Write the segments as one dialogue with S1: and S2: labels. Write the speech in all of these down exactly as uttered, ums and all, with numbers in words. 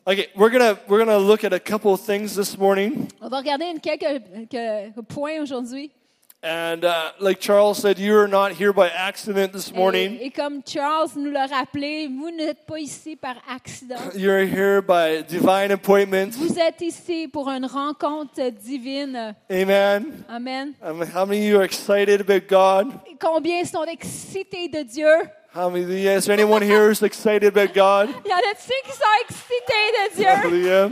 S1: Okay, we're gonna we're gonna look at a couple of things this morning,
S2: On va regarder une quelques, quelques points aujourd'hui.
S1: and uh, like Charles said, you are not here by accident this morning.
S2: Et, et comme Charles nous l'a rappelé, vous n'êtes pas ici par accident.
S1: You're here by divine appointment.
S2: Vous êtes ici pour une rencontre divine.
S1: Amen.
S2: Amen.
S1: Um, how many of you are excited about God?
S2: Combien sont excités de Dieu?
S1: How many? Is there anyone here who's excited about God?
S2: Il y en a-t-il qui sont excités de Dieu?
S1: Hallelujah.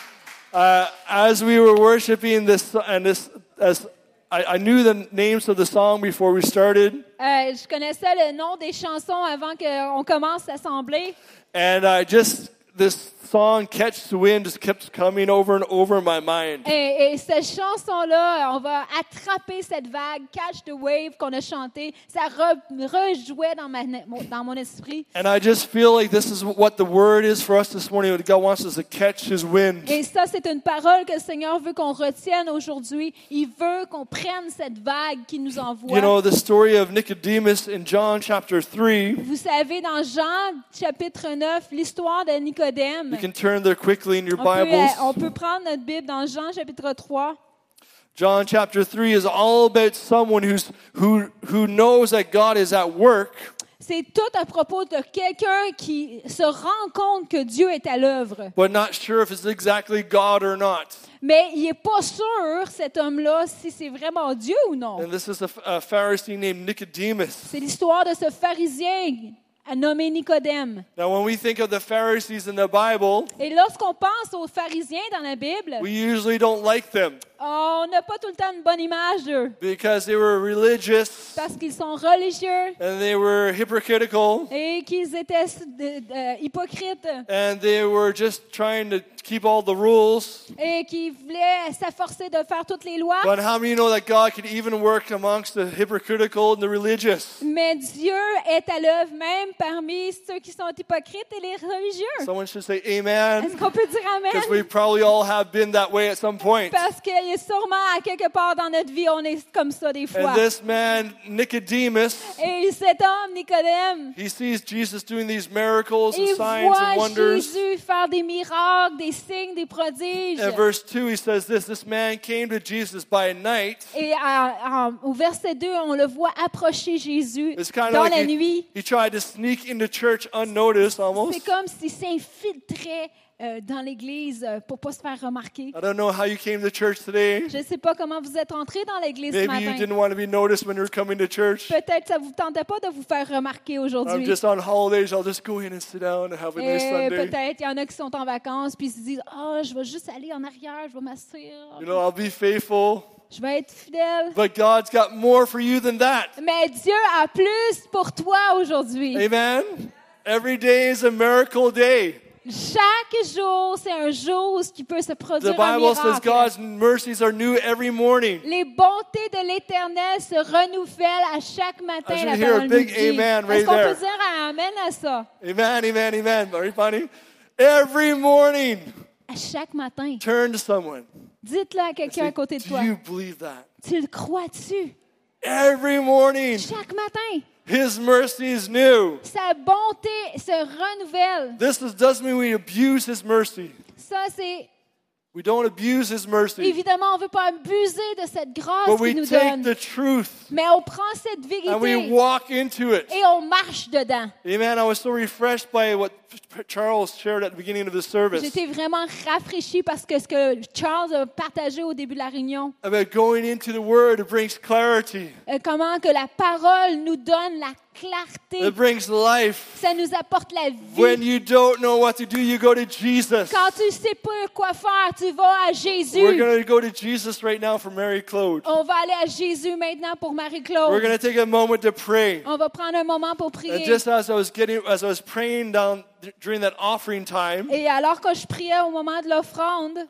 S1: Uh, as we were worshiping this, and this, as I, I knew the names of the song before we started,
S2: Euh, je connaissais le nom des chansons avant qu'on commence l'assemblée.
S1: and I just this song "Catch the Wind" just kept coming over and over in my mind.
S2: Et, et cette chanson-là, on va attraper cette vague, Catch the Wave qu'on a chantée. Ça re, rejouait dans, ma, dans mon esprit.
S1: And I just feel like this is what the word is for us this morning. What God wants us to catch His wind.
S2: Et ça, c'est une parole que le Seigneur veut qu'on retienne aujourd'hui. Il veut qu'on prenne cette vague qu'il nous envoie.
S1: You know the story of Nicodemus in John chapter three.
S2: Vous savez, dans Jean chapitre neuf, l'histoire de Nicodème.
S1: You can turn there quickly in your
S2: On peut,
S1: Bibles.
S2: on peut prendre notre Bible dans Jean chapitre trois.
S1: John chapter three is all about someone who's who who knows that God is at work,
S2: C'est tout à propos de quelqu'un qui se rend compte que Dieu est à l'œuvre.
S1: but not sure if it's exactly God or not.
S2: Mais il n'est pas sûr, cet homme-là, si c'est vraiment Dieu ou non.
S1: And this is a, a Pharisee named Nicodemus.
S2: C'est l'histoire de ce pharisien nommé Nicodème.
S1: Now, when we think of the Pharisees in the Bible,
S2: Et lorsqu'on pense aux pharisiens dans la Bible,
S1: we usually don't like them
S2: on n'a pas tout le temps une bonne image d'eux.
S1: because they were religious
S2: Parce qu'ils sont religieux
S1: and they were hypocritical
S2: et qu'ils étaient de- de- hypocrites
S1: and they were just trying to keep all the rules.
S2: et qu'ils voulaient s'efforcer de faire toutes les lois.
S1: But how many know that God can even work amongst the hypocritical and the religious?
S2: Mais Dieu est à l'œuvre même parmi ceux qui sont hypocrites et les religieux.
S1: Someone should say amen,
S2: Est-ce qu'on peut dire
S1: because
S2: Amen?
S1: we probably all have been that way at some point.
S2: Parce qu'il y a sûrement à quelque part dans notre vie, on est comme ça des fois.
S1: And this man, Nicodemus,
S2: Et cet homme, Nicodème,
S1: he sees Jesus doing these miracles and
S2: il
S1: signs and
S2: voit
S1: wonders.
S2: Jésus faire des miracles, des signes, des prodiges.
S1: In verse two, he says this, this man came to Jesus by night.
S2: Et en- en- au verset deux, on le voit approcher Jésus
S1: It's kind of
S2: dans
S1: like
S2: la
S1: he,
S2: nuit.
S1: he tried to sneak into church unnoticed almost.
S2: C'est comme s'il s'infiltrait euh, dans l'Église euh, pour ne pas se faire remarquer.
S1: I don't know how you came to church today.
S2: Je ne sais pas comment vous êtes entrés dans l'Église ce
S1: Maybe you
S2: matin.
S1: didn't want to be noticed when you were coming to church.
S2: Peut-être que ça ne vous tentait pas de vous faire remarquer
S1: I'm
S2: aujourd'hui.
S1: just on holidays. I'll just go in and sit down and have a nice
S2: Et
S1: Sunday.
S2: peut-être il y en a qui sont en vacances puis ils se disent « Ah, je vais juste aller en arrière, je vais m'asseoir.
S1: You know, I'll be faithful.
S2: Je vais être fidèle. »
S1: But God's got more for you than that.
S2: Mais Dieu a plus pour toi aujourd'hui.
S1: Amen? Every day is a miracle day.
S2: Chaque jour, c'est un jour où il peut se
S1: The
S2: produire un
S1: Bible says
S2: miracle.
S1: God's mercies are new every morning.
S2: Les bontés de l'Éternel se renouvellent à chaque matin.
S1: I should
S2: La
S1: hear a
S2: parole nous
S1: big
S2: dit.
S1: amen
S2: Est-ce
S1: right
S2: qu'on
S1: there.
S2: peut dire un amen à ça?
S1: Amen, amen, amen. Very funny. Every morning,
S2: À chaque matin.
S1: turn to someone.
S2: Dites-le à quelqu'un
S1: Say,
S2: à côté de
S1: do
S2: toi.
S1: you believe that?
S2: Tu le crois-tu?
S1: Every morning,
S2: Chaque matin.
S1: His mercy is new.
S2: Sa bonté se renouvelle.
S1: This is, doesn't mean we abuse His mercy.
S2: Ça, c'est...
S1: We don't abuse His mercy.
S2: Évidemment, on ne veut pas abuser de cette grâce
S1: But
S2: qu'il
S1: we
S2: nous
S1: take
S2: donne.
S1: the truth
S2: Mais on prend cette
S1: and we
S2: vérité
S1: walk into it.
S2: et on marche dedans.
S1: Amen. I was so refreshed by what Charles shared at the beginning of the service
S2: J'étais vraiment rafraîchie parce que ce que Charles a partagé au début de la réunion,
S1: about going into the Word. It brings clarity.
S2: euh, comment que la parole nous donne la clarté,
S1: It brings life.
S2: ça nous apporte la
S1: When
S2: vie.
S1: you don't know what to do, you go to Jesus.
S2: Quand tu sais pas quoi faire, tu vas à
S1: We're
S2: Jésus.
S1: going to go to Jesus right now for Mary Claude.
S2: On va aller à Jésus maintenant pour
S1: We're
S2: Marie-Claude.
S1: going to take a moment to pray.
S2: On va prendre un moment pour
S1: And
S2: prier.
S1: just as I was getting, as I was praying down during that offering time,
S2: Et alors que je priais au moment de l'offrande,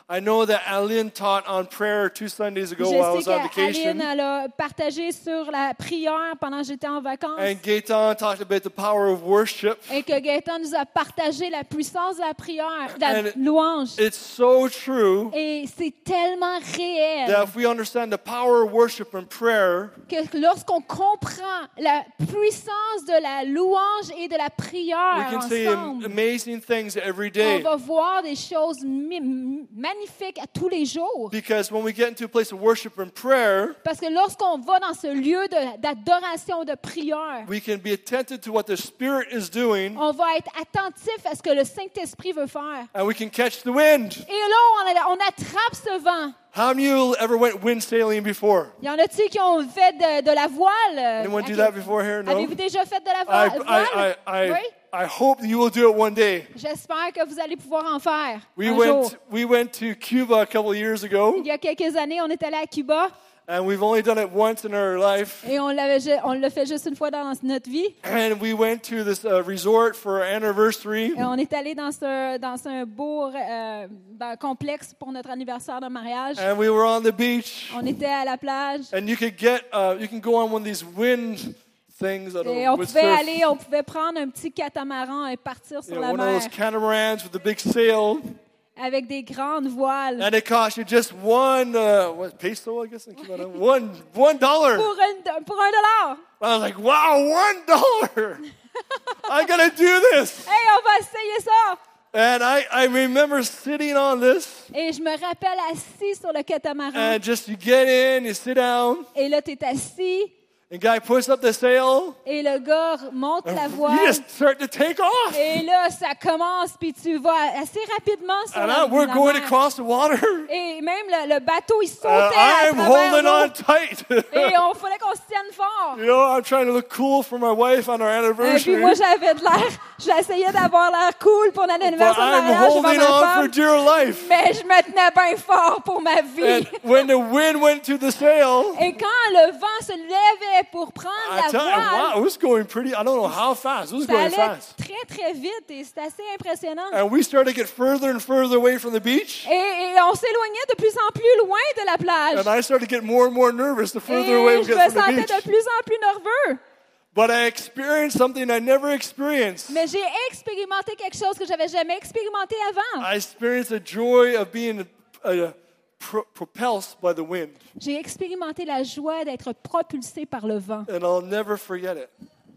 S1: I know that Aline taught on prayer two Sundays ago while I
S2: Je
S1: was
S2: sais
S1: on vacation.
S2: qu'Aline elle a partagé sur la prière pendant que j'étais en vacances.
S1: And Gaetan talked about the power of worship.
S2: Et que Gaëtan nous a partagé la puissance de la prière, de la
S1: And
S2: louange.
S1: It's so true
S2: Et c'est tellement réel
S1: that if we understand the power of worship and prayer,
S2: que lorsqu'on comprend la puissance de la louange et de la
S1: we
S2: prière
S1: can see am-
S2: ensemble,
S1: amazing things every
S2: on
S1: day.
S2: va voir des choses mi- magnifiques à tous les jours.
S1: Because when we get into a place of worship and prayer,
S2: Parce que lorsqu'on va dans ce lieu de- d'adoration, de prière,
S1: we can be attentive to what the Spirit is doing,
S2: on va être attentif à ce que le Saint-Esprit veut faire.
S1: and we can catch the wind.
S2: Et là, on, on attrape ce vent.
S1: How many of you ever went wind sailing before?
S2: Il y en a-t-il qui ont fait de, de la voile? euh,
S1: Anyone do
S2: à-
S1: that before here? No?
S2: Avez-vous déjà fait de la
S1: I,
S2: vo-
S1: I,
S2: voile?
S1: I, I,
S2: Oui?
S1: I hope that you will do it one day.
S2: J'espère que vous allez pouvoir en faire
S1: We
S2: un
S1: went,
S2: jour.
S1: we went to Cuba a couple of years ago,
S2: Il y a quelques années, on est allé à Cuba
S1: and we've only done it once in our life.
S2: et on l'avait ju- on l'a fait juste une fois dans notre vie.
S1: And we went to this uh, resort for our anniversary.
S2: Et on est allé dans ce, dans un beau euh, dans un complexe pour notre anniversaire de mariage.
S1: And we were on the beach.
S2: On était à la plage
S1: And you could get, uh, you can go on one of these wind things that
S2: et on
S1: with
S2: pouvait
S1: surf.
S2: aller, on pouvait prendre un petit catamaran et partir sur
S1: You know,
S2: la
S1: one of
S2: mer
S1: those catamarans with a big sail.
S2: avec des grandes voiles.
S1: And it cost you just one, uh, what, peso, I guess? in Cuba, One, one dollar.
S2: Pour un, pour un dollar.
S1: I was like, wow, one dollar. I gotta do this.
S2: Hey, on va essayer ça.
S1: And I, I remember sitting on this,
S2: Et je me rappelle assis sur le catamaran.
S1: and just you get in, you sit down,
S2: Et là, tu es assis.
S1: and guy puts up the sail,
S2: Et le gars monte la
S1: and
S2: voile.
S1: you just start to take off.
S2: Et là, ça commence, puis tu vas assez rapidement sur
S1: And
S2: la,
S1: I, we're
S2: la
S1: going
S2: mer.
S1: across the water.
S2: Et même le, le bateau, il sautait
S1: Uh,
S2: à
S1: I'm
S2: travers
S1: holding on
S2: l'eau.
S1: tight.
S2: Et on fallait qu'on se tienne fort.
S1: You know, I'm trying to look cool for my wife on our
S2: Et puis
S1: anniversary.
S2: moi, j'avais de l'air, j'essayais d'avoir l'air cool pour notre
S1: But
S2: anniversaire de
S1: I'm
S2: mariage devant
S1: holding
S2: ma
S1: on for
S2: femme.
S1: dear life.
S2: Mais je me tenais bien fort pour ma vie.
S1: And when the wind went to the sail,
S2: Et quand le vent se levait pour prendre
S1: I
S2: la
S1: tell you, wow,
S2: voile,
S1: it was going pretty, I don't know how fast. It was
S2: ça
S1: going
S2: allait
S1: fast.
S2: très, très vite et c'était assez impressionnant.
S1: And we started to get further and further away from the beach.
S2: Et, et on s'éloignait de plus en plus loin de la plage.
S1: And I started to get more and more nervous the further away
S2: Et
S1: we
S2: je
S1: get
S2: me
S1: from the
S2: sentais
S1: beach.
S2: de plus en plus nerveux.
S1: But I experienced something I never experienced.
S2: Mais j'ai expérimenté quelque chose que j'avais jamais expérimenté avant.
S1: I experienced the joy of being uh, pro- propelled by the wind.
S2: J'ai expérimenté la joie d'être propulsé par le vent.
S1: And I'll never forget it.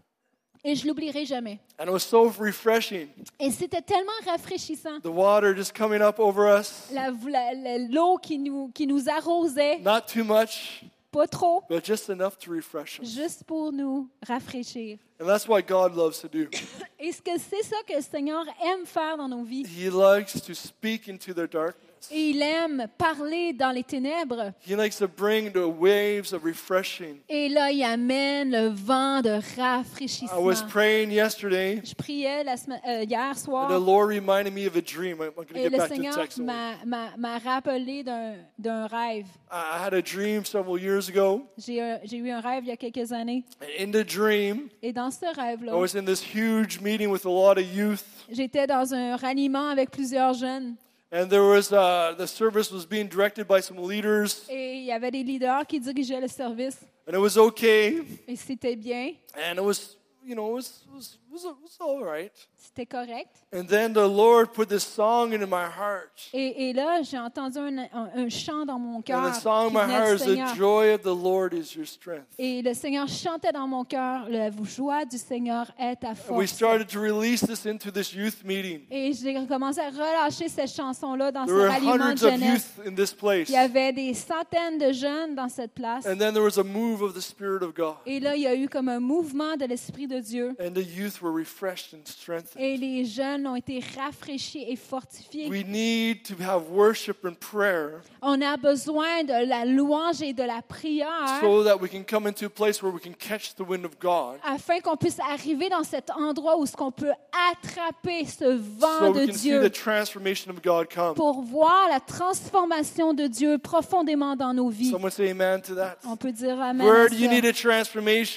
S2: Et je l'oublierai jamais.
S1: And it was so refreshing.
S2: Et c'était tellement rafraîchissant.
S1: The water just coming up over us.
S2: La- la- la- L'eau qui nous, qui nous arrosait,
S1: Not too much,
S2: pas trop,
S1: but just enough to refresh us.
S2: juste pour nous rafraîchir.
S1: And that's what God loves to do.
S2: Et ce que c'est ça que le Seigneur aime faire dans nos vies.
S1: He likes to speak into their darkness.
S2: Et il aime parler dans les ténèbres.
S1: He likes to bring the waves of refreshing.
S2: Et là, il amène le vent de
S1: I
S2: rafraîchissement.
S1: was praying yesterday,
S2: Je priais la semaine, euh, hier
S1: and the
S2: soir
S1: Lord reminded me of a dream. I'm going to
S2: et
S1: get
S2: le
S1: back to the
S2: Seigneur
S1: text. in a
S2: m'a, m'a, m'a rappelé d'un, d'un rêve.
S1: I had a dream several years ago.
S2: J'ai, un- j'ai eu un rêve il y a quelques années.
S1: And in the dream,
S2: Et dans ce rêve-là,
S1: I was in this huge meeting with a lot of youth.
S2: j'étais dans un ralliement avec plusieurs jeunes.
S1: And there was uh, the service was being directed by some leaders,
S2: Et il y avait des leaders qui dirigeaient le service.
S1: and it was okay.
S2: Et c'était bien,
S1: And it was, you know, it was it was, it was, it was all right.
S2: c'était correct.
S1: And then the Lord put this song into my heart.
S2: Et, et là, j'ai entendu un, un, un chant dans mon
S1: And
S2: cœur
S1: the song in
S2: qui
S1: my
S2: venait
S1: heart
S2: du
S1: is the
S2: Seigneur.
S1: joy of the Lord is your strength.
S2: Et le Seigneur chantait dans mon cœur, la joie du Seigneur est ta
S1: And we
S2: force.
S1: started to release this into this youth meeting.
S2: Et j'ai commencé à relâcher cette chanson-là dans
S1: There
S2: ce
S1: were
S2: ralliement de
S1: hundreds of
S2: jeunesse.
S1: youth in this place.
S2: Il y avait des centaines de jeunes dans cette place.
S1: And then there was a move of the Spirit of God.
S2: Et là, il y a eu comme un mouvement de l'Esprit de Dieu.
S1: And the youth were refreshed and strengthened.
S2: Et les jeunes ont été rafraîchis et fortifiés.
S1: We need to have worship and prayer
S2: On a besoin de la louange et de la prière
S1: so that we can come into a place where we can catch the wind of God.
S2: afin qu'on puisse arriver dans cet endroit où ce qu'on peut attraper ce vent
S1: So
S2: de
S1: we can see
S2: Dieu
S1: the transformation of God come.
S2: pour voir la transformation de Dieu profondément dans nos vies.
S1: Someone say amen to that.
S2: On peut dire amen.
S1: Where
S2: à
S1: do you
S2: ça.
S1: need a transformation?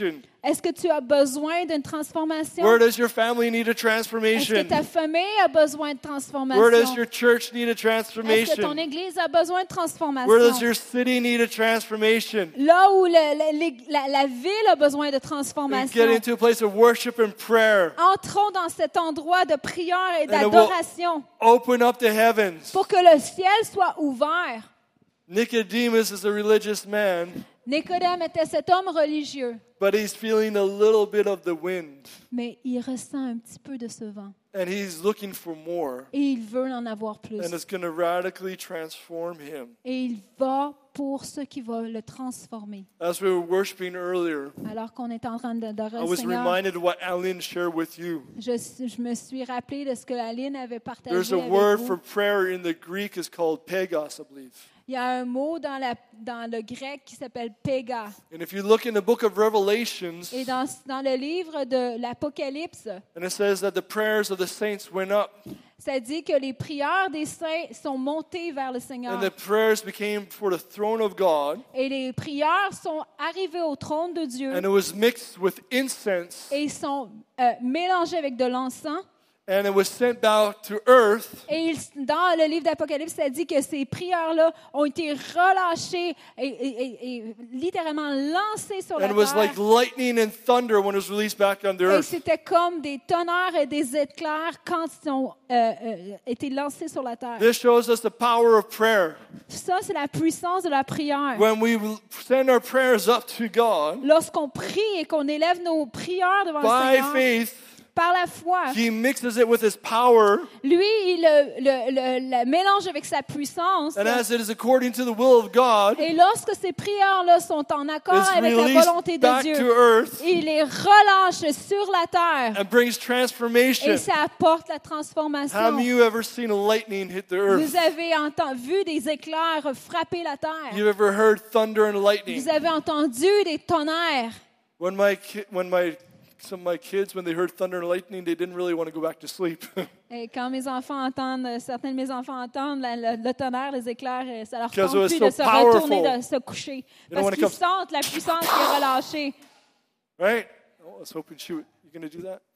S2: Est-ce que tu as besoin d'une transformation?
S1: Where does your family need a
S2: Est-ce que
S1: transformation?
S2: ta famille a besoin de transformation?
S1: Where does your church need a
S2: Est-ce que ton
S1: transformation?
S2: église a besoin de transformation?
S1: Where does your city need a transformation?
S2: Là où le- le- l'ég- la, la ville a besoin de
S1: And
S2: transformation.
S1: get into a place of worship and prayer.
S2: Entrons dans cet endroit de prière et
S1: it will-
S2: d'adoration
S1: Open up the heavens.
S2: pour que le ciel soit ouvert.
S1: Nicodemus is a religious man,
S2: Nicodème était cet homme religieux,
S1: but he's feeling a little bit of the wind.
S2: mais il ressent un petit peu de ce vent
S1: And he's looking for more.
S2: et il veut en avoir plus.
S1: And it's going to radically transform him.
S2: Et il va pour ce qui va le transformer.
S1: As we were worshiping earlier,
S2: Alors qu'on est en train d'adorer
S1: I
S2: le
S1: was
S2: Seigneur,
S1: reminded of what Aline shared with you.
S2: je, je me suis rappelé de ce que Aline avait
S1: There's
S2: partagé
S1: a
S2: avec
S1: word
S2: vous.
S1: for prayer in the Greek is called pagos, I believe.
S2: Il y a un mot dans, la, dans le grec qui s'appelle péga.
S1: And if you look in the book of Revelations,
S2: Et dans, dans le livre de l'Apocalypse,
S1: and it says that the prayers of the saints went up,
S2: ça dit que les prières des saints sont montées vers le Seigneur.
S1: and the prayers became before the throne of God,
S2: Et les prières sont arrivées au trône de Dieu
S1: and it was mixed with incense,
S2: et sont euh, mélangées avec de l'encens.
S1: and it was sent back to earth,
S2: Et il- dans le livre d'Apocalypse, ça dit que ces prières-là ont été relâchées et, et- et- et littéralement lancées sur la
S1: and it was
S2: terre.
S1: like lightning and thunder when it was released back on the
S2: Et
S1: earth.
S2: c'était comme des tonnerres et des éclairs quand ils ont euh, euh, été lancés sur la terre.
S1: This shows us the power of prayer.
S2: Ça, c'est la puissance de la prière.
S1: When we send our prayers up to God,
S2: Lorsqu'on prie et qu'on élève nos prières devant le
S1: by
S2: Seigneur,
S1: faith,
S2: par la foi,
S1: He mixes it with His power,
S2: lui, il le, le- le- le mélange avec sa puissance.
S1: and as it is according to the will of God,
S2: Et lorsque ces prières-là sont en accord
S1: it's
S2: avec la
S1: released
S2: volonté de
S1: back to
S2: Dieu,
S1: earth
S2: il les relâche sur la terre
S1: and brings transformation.
S2: et ça apporte la
S1: Have
S2: transformation.
S1: you ever seen a lightning hit the earth?
S2: Vous avez enten- vu des éclairs frapper la terre.
S1: You ever heard thunder and lightning?
S2: Vous avez entendu des tonnerres.
S1: When my ki- when my some of my kids, when they heard thunder and lightning, they didn't really want to go back to sleep.
S2: Et quand mes enfants entendent, certains de mes enfants entendent la- le, le tonnerre, les éclairs, euh, ça leur
S1: Because
S2: tente
S1: it was
S2: plus
S1: so
S2: de se retourner,
S1: powerful.
S2: de se coucher.
S1: You know, when
S2: Parce
S1: it
S2: qu'ils
S1: comes-
S2: sentent la puissance qui est relâchée.
S1: Right? Oh, I was hoping she would. You gonna do that?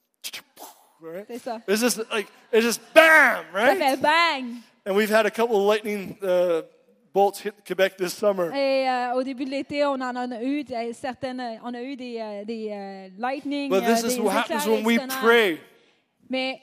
S1: Right?
S2: C'est ça.
S1: It's just like it's just bam,
S2: Ça
S1: right?
S2: fait bang!
S1: And we've had a couple of lightning uh, bolts hit Quebec this summer.
S2: Et euh, au début de l'été, on en a eu des- certaines, on a eu des, euh, des euh, lightning,
S1: But
S2: euh,
S1: this
S2: des
S1: is what
S2: éclairs
S1: happens when we
S2: tonnerres.
S1: pray
S2: Mais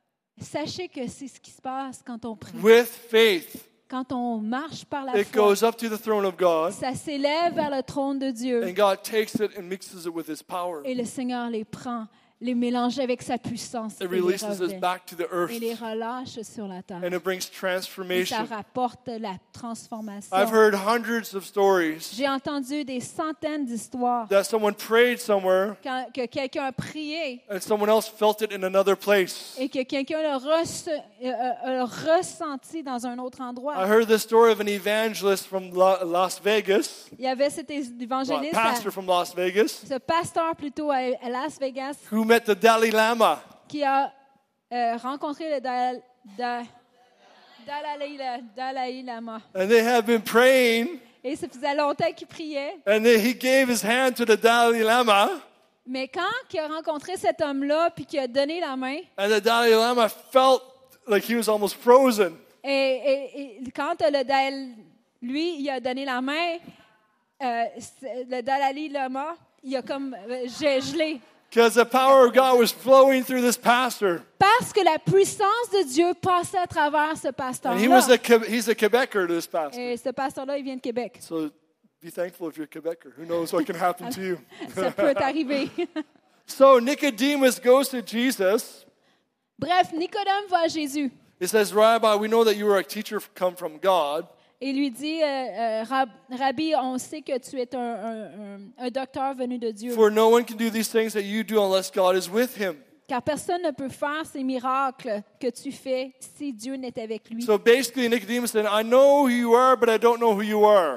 S2: sachez que c'est ce qui se passe quand on prie.
S1: with faith.
S2: Quand on marche par la
S1: It
S2: foi,
S1: goes up to the throne of God,
S2: ça s'élève vers le trône de Dieu.
S1: and God takes it and mixes it with His power.
S2: Et le Seigneur les prend, les mélange avec sa puissance
S1: It
S2: et les,
S1: releases us
S2: revêt,
S1: back to the earth,
S2: et les relâche sur la terre.
S1: and it brings
S2: Et ça
S1: transformation.
S2: rapporte la transformation.
S1: I've heard hundreds of stories
S2: J'ai entendu des centaines d'histoires
S1: that someone prayed somewhere
S2: quand, que quelqu'un a prié
S1: and someone else felt it in another place.
S2: et que quelqu'un l'a reçu- euh, euh, ressenti dans un autre
S1: I
S2: endroit.
S1: heard the story of an evangelist from La- Las Vegas,
S2: Il y avait cet
S1: well, a
S2: évangéliste, à-
S1: pastor from Las Vegas,
S2: ce pasteur plutôt à, à Las Vegas,
S1: who met the Dalai Lama.
S2: qui a euh, rencontré le Dal- Da- Dalai, La- Dalai Lama.
S1: And they had been praying,
S2: Et ça faisait longtemps qu'il priait.
S1: and then he gave his hand to the Dalai Lama,
S2: Mais quand il a rencontré cet homme-là puis qu'il a donné la main,
S1: and the Dalai Lama felt like he was almost frozen.
S2: et, et- et quand le Dalai, lui, il a donné la main, euh, c'est- le Dalai Lama, il a comme euh, ge- gelé.
S1: Because the power of God was flowing through this pastor.
S2: Parce que la puissance de Dieu passait à travers ce
S1: And he
S2: pasteur-là.
S1: was a, Que- he's a Quebecer, this pastor.
S2: Et ce pasteur-là, il vient de Québec.
S1: So be thankful if you're a Quebecer. Who knows what can happen to you?
S2: Ça peut t'arriver.
S1: So Nicodemus goes to Jesus.
S2: Bref, Nicodème va à Jésus
S1: He says, Rabbi, we know that you are a teacher come from God.
S2: et lui dit, euh, euh, Rab- Rabbi, on sait que tu es un, un- un- un docteur venu de Dieu.
S1: For no one can do these things that you do unless God is with him.
S2: Car personne ne peut faire ces miracles que tu fais si Dieu n'est avec lui.
S1: So basically, Nicodemus said, I know who you are, but I don't know who you are.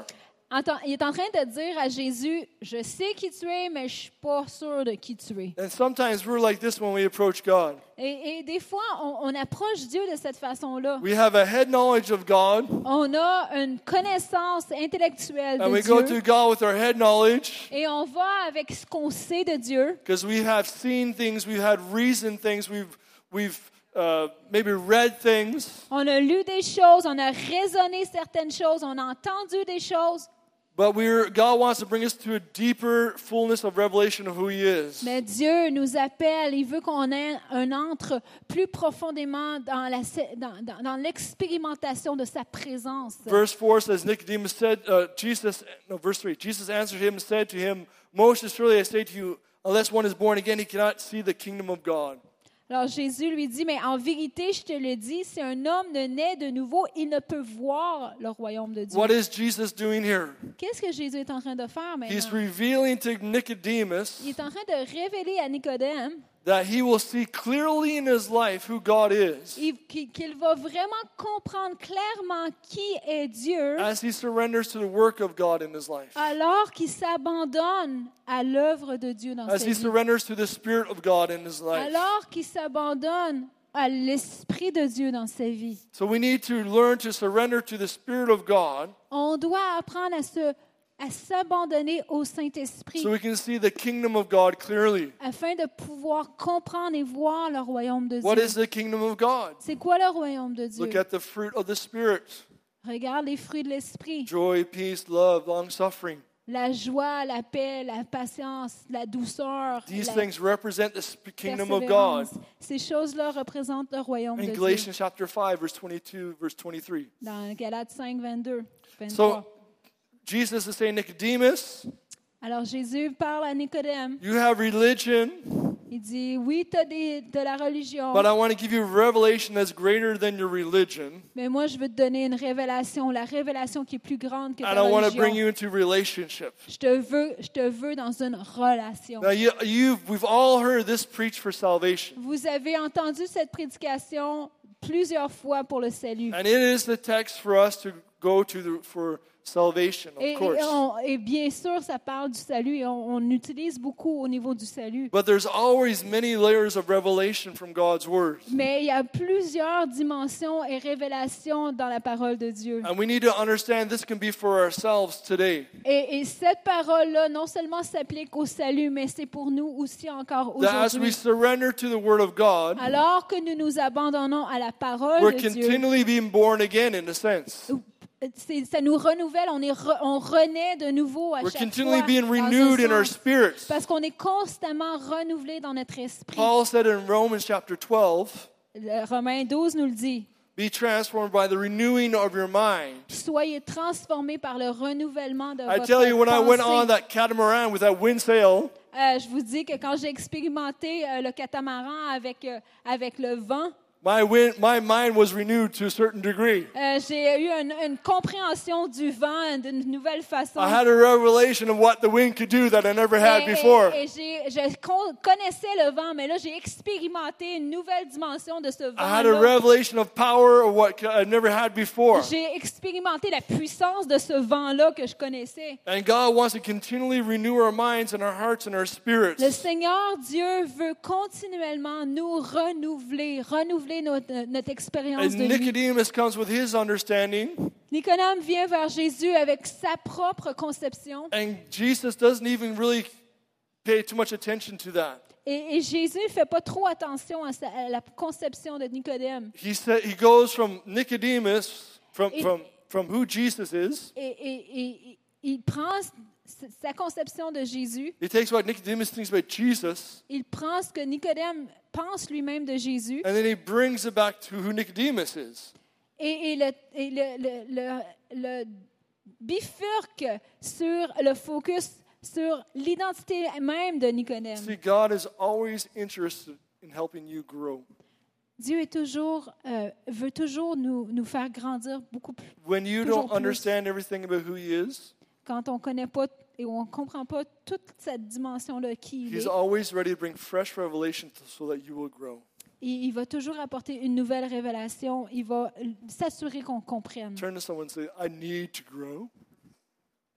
S2: Entend- il est en train de dire à Jésus, je sais qui tu es, mais je suis pas sûr de qui tu es.
S1: And sometimes we're like this when we approach God.
S2: Et, et des fois, on, on approche Dieu de cette façon-là.
S1: We have a head knowledge of God,
S2: On a une connaissance intellectuelle
S1: and
S2: de
S1: we go
S2: Dieu.
S1: to God with our head knowledge
S2: Et on va avec ce qu'on sait de Dieu.
S1: because we have seen things, we've had reasoned things, we've we've uh, maybe read things,
S2: On a lu des choses, on a raisonné certaines choses, on a entendu des choses.
S1: but we're God wants to bring us to a deeper fullness of revelation of who He is.
S2: Mais Dieu nous appelle, il veut qu'on ait un entre plus profondément dans, la, dans, dans, dans l'expérimentation de sa présence.
S1: Verse four says, Nicodemus said, uh, Jesus, no, verse three, Jesus answered him and said to him, Most assuredly I say to you, unless one is born again, he cannot see the kingdom of God.
S2: Alors Jésus lui dit, mais en vérité, je te le dis, si un homme ne naît de nouveau, il ne peut voir le royaume de Dieu.
S1: What is Jesus doing here?
S2: Qu'est-ce que Jésus est en train de faire
S1: He's
S2: maintenant?
S1: revealing to Nicodemus
S2: Il est en train de révéler à Nicodème
S1: that he will see clearly in his life who God is
S2: il- qu'il qu'il va vraiment comprendre clairement qui est Dieu
S1: as he surrenders to the work of God in his life,
S2: alors qu'il s'abandonne à l'œuvre de Dieu dans
S1: as
S2: sa
S1: he
S2: vie.
S1: surrenders to the Spirit of God in his life.
S2: Alors qu'il s'abandonne à l'Esprit de Dieu dans sa vie.
S1: So we need to learn to surrender to the Spirit of God
S2: On doit apprendre à se à s'abandonner au Saint-Esprit
S1: so we can see the kingdom of God clearly.
S2: afin de pouvoir comprendre et voir le royaume de
S1: What
S2: Dieu.
S1: is the kingdom of God?
S2: C'est quoi le royaume de Dieu?
S1: Look at the fruit of the Spirit:
S2: Regarde les fruits de l'Esprit.
S1: joy, peace, love, long suffering.
S2: La joie, la paix, la patience, la douceur,
S1: These
S2: la
S1: things represent the sp- kingdom of God.
S2: persévérance. Ces choses-là représentent le royaume de
S1: In
S2: Dieu.
S1: Galatians chapter five, verse twenty-two, verse twenty-three.
S2: Dans Galates cinq, vingt-deux, vingt-trois.
S1: So Jesus is saying, Nicodemus,
S2: Alors Jésus parle à Nicodème.
S1: you have religion,
S2: Il dit, oui, tu as de la religion,
S1: but I want to give you a revelation that's greater than your religion.
S2: mais moi, je veux te donner une révélation, la révélation qui est plus grande que
S1: And
S2: ta
S1: I want to bring
S2: religion.
S1: you into relationship.
S2: Je te veux, je te veux dans une relation.
S1: Now, you, you've, we've all heard this preached for salvation.
S2: Vous avez entendu cette prédication plusieurs fois pour le salut.
S1: And it is the text for us to go to the, for salvation,
S2: Et,
S1: of
S2: et
S1: course.
S2: on- et bien sûr, ça parle du salut et on, on utilise beaucoup au niveau du salut.
S1: But there's always many layers of revelation from God's Word.
S2: Mais il y a plusieurs dimensions et révélations dans la parole de Dieu.
S1: And we need to understand this can be for ourselves today.
S2: Et, et cette parole-là, non seulement s'applique au salut, mais c'est pour nous aussi encore
S1: That as we
S2: aujourd'hui.
S1: surrender to the Word of God,
S2: Alors que nous nous abandonnons à la parole
S1: we're
S2: de Dieu,
S1: continually being born again in a sense.
S2: c'est- ça nous renouvelle, on, est re- on renaît de nouveau à
S1: We're
S2: chaque
S1: continually
S2: fois
S1: being
S2: dans un
S1: renewed in our
S2: sens.
S1: spirits.
S2: Parce qu'on est constamment renouvelé dans notre esprit.
S1: Paul said in Romans chapter twelve,
S2: Le Romains douze nous le dit.
S1: be transformed by the renewing of your mind.
S2: Soyez transformés par le renouvellement de
S1: I
S2: votre
S1: tell you, when I went on
S2: pensée.
S1: that catamaran with that wind sail,
S2: Euh, je vous dis que quand j'ai expérimenté euh, le catamaran avec, euh, avec le vent,
S1: my wind, my mind was renewed to a certain degree.
S2: euh, j'ai eu une, une compréhension du vent d'une nouvelle façon.
S1: I had a revelation of what the wind could do that I never had
S2: Et- et-
S1: before.
S2: et j'ai- je con- connaissais le vent, mais là, j'ai expérimenté une nouvelle dimension de ce
S1: I had a
S2: vent-là.
S1: revelation of power of what I never had before.
S2: J'ai expérimenté la puissance de ce vent-là que je connaissais.
S1: And God wants to continually renew our minds and our hearts and our
S2: Le
S1: spirits.
S2: Seigneur Dieu veut continuellement nous renouveler, renouveler notre, notre expérience
S1: And
S2: de lui.
S1: Nicodemus comes with his understanding,
S2: Nicodème vient vers Jésus avec sa propre conception.
S1: and Jesus doesn't even really pay too much attention to that.
S2: Et, et Jésus ne fait pas trop attention à, sa- à la conception de Nicodème.
S1: He said he goes from Nicodemus, from,
S2: Et-
S1: from, from who Jesus is.
S2: Et, et- et- il prend s- sa conception de Jésus,
S1: He takes what Nicodemus thinks about Jesus,
S2: il prend ce que Nicodème pense lui-même de Jésus,
S1: and then he brings it back to who Nicodemus is.
S2: et, et le, et le- le- le- le bifurque sur le focus sur l'identité même de Nicodème.
S1: See, God is always interested in helping you grow.
S2: Dieu est toujours, euh, veut toujours nous, nous faire grandir beaucoup plus.
S1: When you
S2: Toujours
S1: don't
S2: plus.
S1: understand everything about who He is,
S2: Quand on ne connaît pas et on ne comprend pas toute cette dimension-là qui il
S1: He's
S2: est,
S1: always ready to bring fresh revelation to- so that you will grow.
S2: il, il va toujours apporter une nouvelle révélation. Il va s'assurer qu'on comprenne.
S1: Turn to someone and say, I need to grow.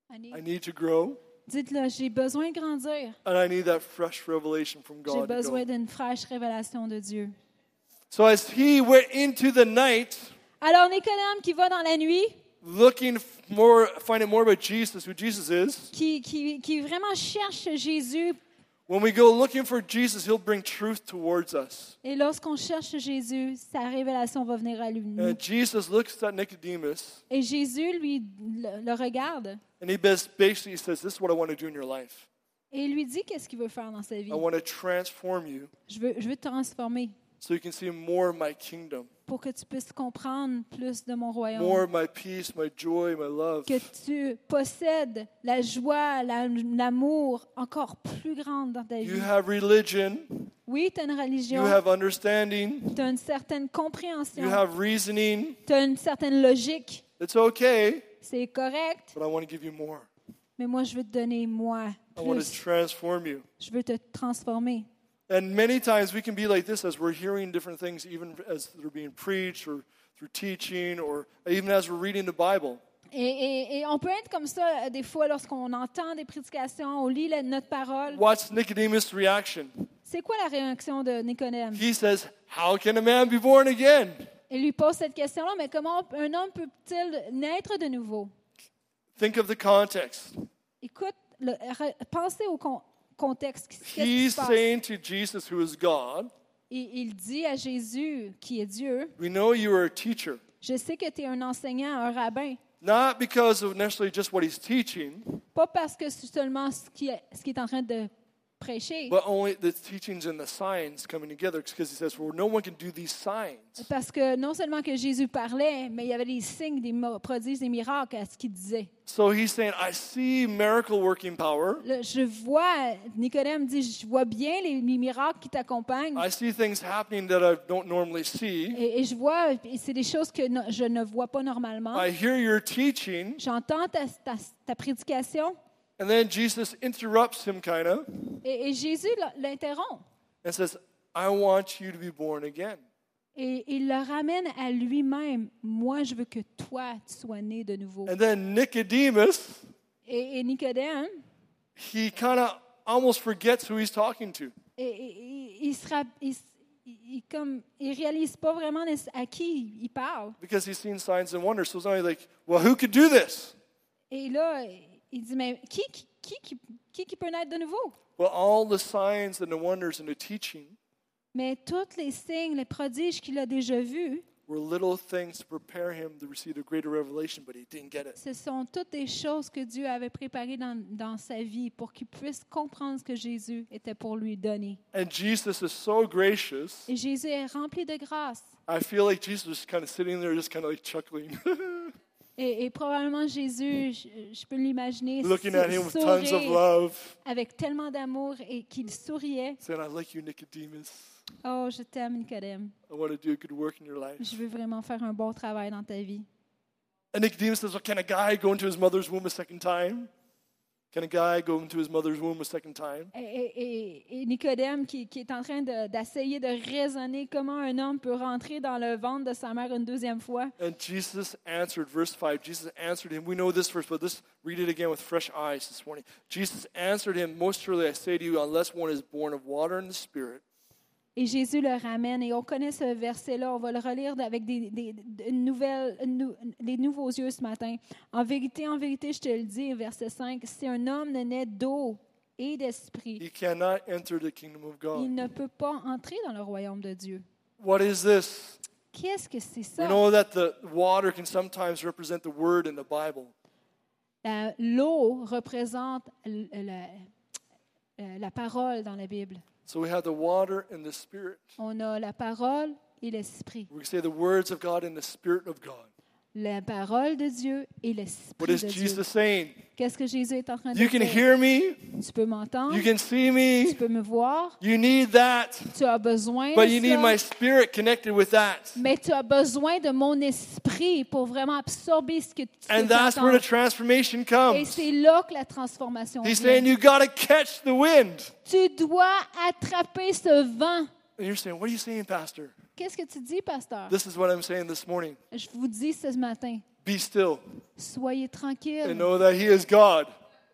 S2: I need-
S1: I need to grow.
S2: Dites-le, j'ai besoin de grandir.
S1: And I need that fresh revelation from
S2: J'ai
S1: God to
S2: besoin
S1: go.
S2: d'une fraîche révélation de Dieu.
S1: So as he went into the night,
S2: Alors, Nicodème qui va dans la nuit,
S1: looking f- more, finding more about Jesus, who Jesus is.
S2: qui, qui, qui vraiment cherche Jésus,
S1: When we go looking for Jesus, he'll bring truth towards us.
S2: et lorsqu'on cherche Jésus, sa révélation va venir à lui.
S1: And Jesus looks at Nicodemus,
S2: Et Jésus, lui, le, le regarde
S1: and he bas- basically says, this is what I want to do in your life.
S2: et il lui dit qu'est-ce qu'il veut faire dans sa vie.
S1: I want to transform you
S2: Je veux, je veux te transformer
S1: so you can see more of my kingdom,
S2: pour que tu puisses comprendre plus de mon royaume.
S1: more of my peace, my joy, my love.
S2: Que tu possèdes la joie, la- l'amour encore plus grande dans ta
S1: You
S2: vie.
S1: have religion,
S2: Oui, tu as une
S1: you
S2: religion,
S1: have understanding,
S2: tu as une certaine
S1: you
S2: compréhension,
S1: have reasoning.
S2: tu as une certaine logique.
S1: It's okay,
S2: C'est correct,
S1: but I want to give you more.
S2: mais moi, je veux te donner moi
S1: I want to
S2: plus.
S1: transform you.
S2: Je veux te transformer.
S1: And many times we can be like this as we're hearing different things, even as they're being preached or through teaching or even as we're reading the Bible.
S2: Et, et- et on peut être comme ça euh, des fois lorsqu'on entend des prédications, on lit la- notre parole.
S1: What's Nicodemus' reaction?
S2: C'est quoi la réaction de Nicodème?
S1: He says, how can a man be born again?
S2: Il lui pose cette question-là, mais comment un homme peut-il naître de nouveau?
S1: Think of the context.
S2: Écoute, le- re- pensez au con- contexte. Qu'est-ce qui
S1: He's
S2: se passe?
S1: saying to Jesus, who is God,
S2: Il, il dit à Jésus, qui est Dieu,
S1: we know you are a teacher,
S2: je sais que tu es un enseignant, un rabbin,
S1: not because of necessarily just what he's teaching,
S2: pas parce que c'est seulement ce qui est, ce qui est en train de prêcher,
S1: but only the teachings and the signs coming together, because he says, well, no one can do these signs.
S2: parce que non seulement que Jésus parlait, mais il y avait des signes, des mo- prodiges, des miracles à ce qu'il disait.
S1: So he's saying, I see miracle working power.
S2: Là, je vois, Nicodème dit, je vois bien les, les miracles qui t'accompagnent.
S1: I see things happening that I don't normally see.
S2: Et, et je vois, et c'est des choses que no- je ne vois pas normalement.
S1: I hear your teaching.
S2: J'entends ta, ta, ta prédication
S1: And then Jesus interrupts him kind of
S2: et, et Jésus l- l'interrompt.
S1: and says, I want you to be born again.
S2: Et il le ramène à lui-même. Moi, je veux que toi, tu sois né de nouveau.
S1: And then Nicodemus,
S2: Et, et Nicodème,
S1: he kind of almost forgets who he's talking to.
S2: et, et- et- il ne il, s- il- il comme, il réalise pas vraiment à qui il parle.
S1: Because he's seen signs and wonders. So it's only like, well, who could do this?
S2: Et là, il dit, mais qui, qui, qui, qui, qui, qui peut naître de nouveau?
S1: Well, all the signs and the wonders and the teaching
S2: Mais tous les signes, les prodiges qu'il a déjà vus,
S1: were little things to prepare him to receive a greater revelation, but he didn't get it.
S2: ce sont toutes des choses que Dieu avait préparées dans, dans sa vie pour qu'il puisse comprendre ce que Jésus était pour lui donner.
S1: And Jesus is so gracious.
S2: Et Jésus est rempli de grâce.
S1: I feel like Jesus was kind of sitting there just kind of like chuckling,
S2: Et, et probablement Jésus, je, je peux l'imaginer,
S1: looking at him with tons of
S2: sourire
S1: love,
S2: avec tellement d'amour et qu'il souriait.
S1: saying, I like you, Nicodemus.
S2: Oh, je t'aime, Nicodème.
S1: I want to do a good work in your life.
S2: Je veux vraiment faire un bon travail dans ta vie.
S1: And Nicodemus says, well, can a guy go into his mother's womb a second time? Can a guy go into his mother's womb a second time?
S2: Et, et- et- et Nicodème qui, qui est en train de- d'essayer de raisonner comment un homme peut rentrer dans le ventre de sa mère une deuxième fois.
S1: And Jesus answered, verse five, Jesus answered him. We know this verse, but let's read it again with fresh eyes this morning. Jesus answered him, most surely I say to you, unless one is born of water and the Spirit,
S2: Et Jésus le ramène. Et on connaît ce verset-là. On va le relire avec des, des, des nouvelles, nou- les nouveaux yeux ce matin. En vérité, en vérité, je te le dis, verset cinq, si un homme ne naît d'eau et d'esprit,
S1: he cannot enter the kingdom of
S2: il
S1: God.
S2: ne peut pas entrer dans le royaume de Dieu.
S1: What is this?
S2: Qu'est-ce que c'est
S1: We
S2: ça?
S1: know that the water can sometimes represent the word in the Bible.
S2: La- L'eau représente l- la, la- la parole dans la Bible.
S1: So we have the water and the Spirit.
S2: On a la parole et l'esprit.
S1: We say the words of God and the Spirit of God.
S2: La parole de Dieu et
S1: What
S2: l'esprit
S1: is
S2: de Dieu.
S1: Jesus saying?
S2: Qu'est-ce que Jésus est en train de
S1: You can
S2: dire?
S1: hear me,
S2: Tu peux m'entendre,
S1: you can see
S2: tu
S1: me,
S2: peux me voir,
S1: you need that,
S2: tu as besoin
S1: but
S2: de
S1: you need
S2: ça,
S1: my spirit connected with that.
S2: mais tu as besoin de mon esprit pour vraiment absorber ce que tu
S1: And
S2: veux
S1: that's where the
S2: entendre.
S1: transformation
S2: Et
S1: comes.
S2: c'est là que la transformation
S1: He's
S2: vient.
S1: saying you got to catch the wind.
S2: Tu dois attraper ce vent.
S1: And you're saying, what are you saying, Pastor?
S2: Qu'est-ce que tu dis, pasteur?
S1: This is what I'm saying this morning.
S2: Je vous dis ce matin.
S1: Be still
S2: Soyez
S1: and
S2: tranquille.
S1: know that He is God.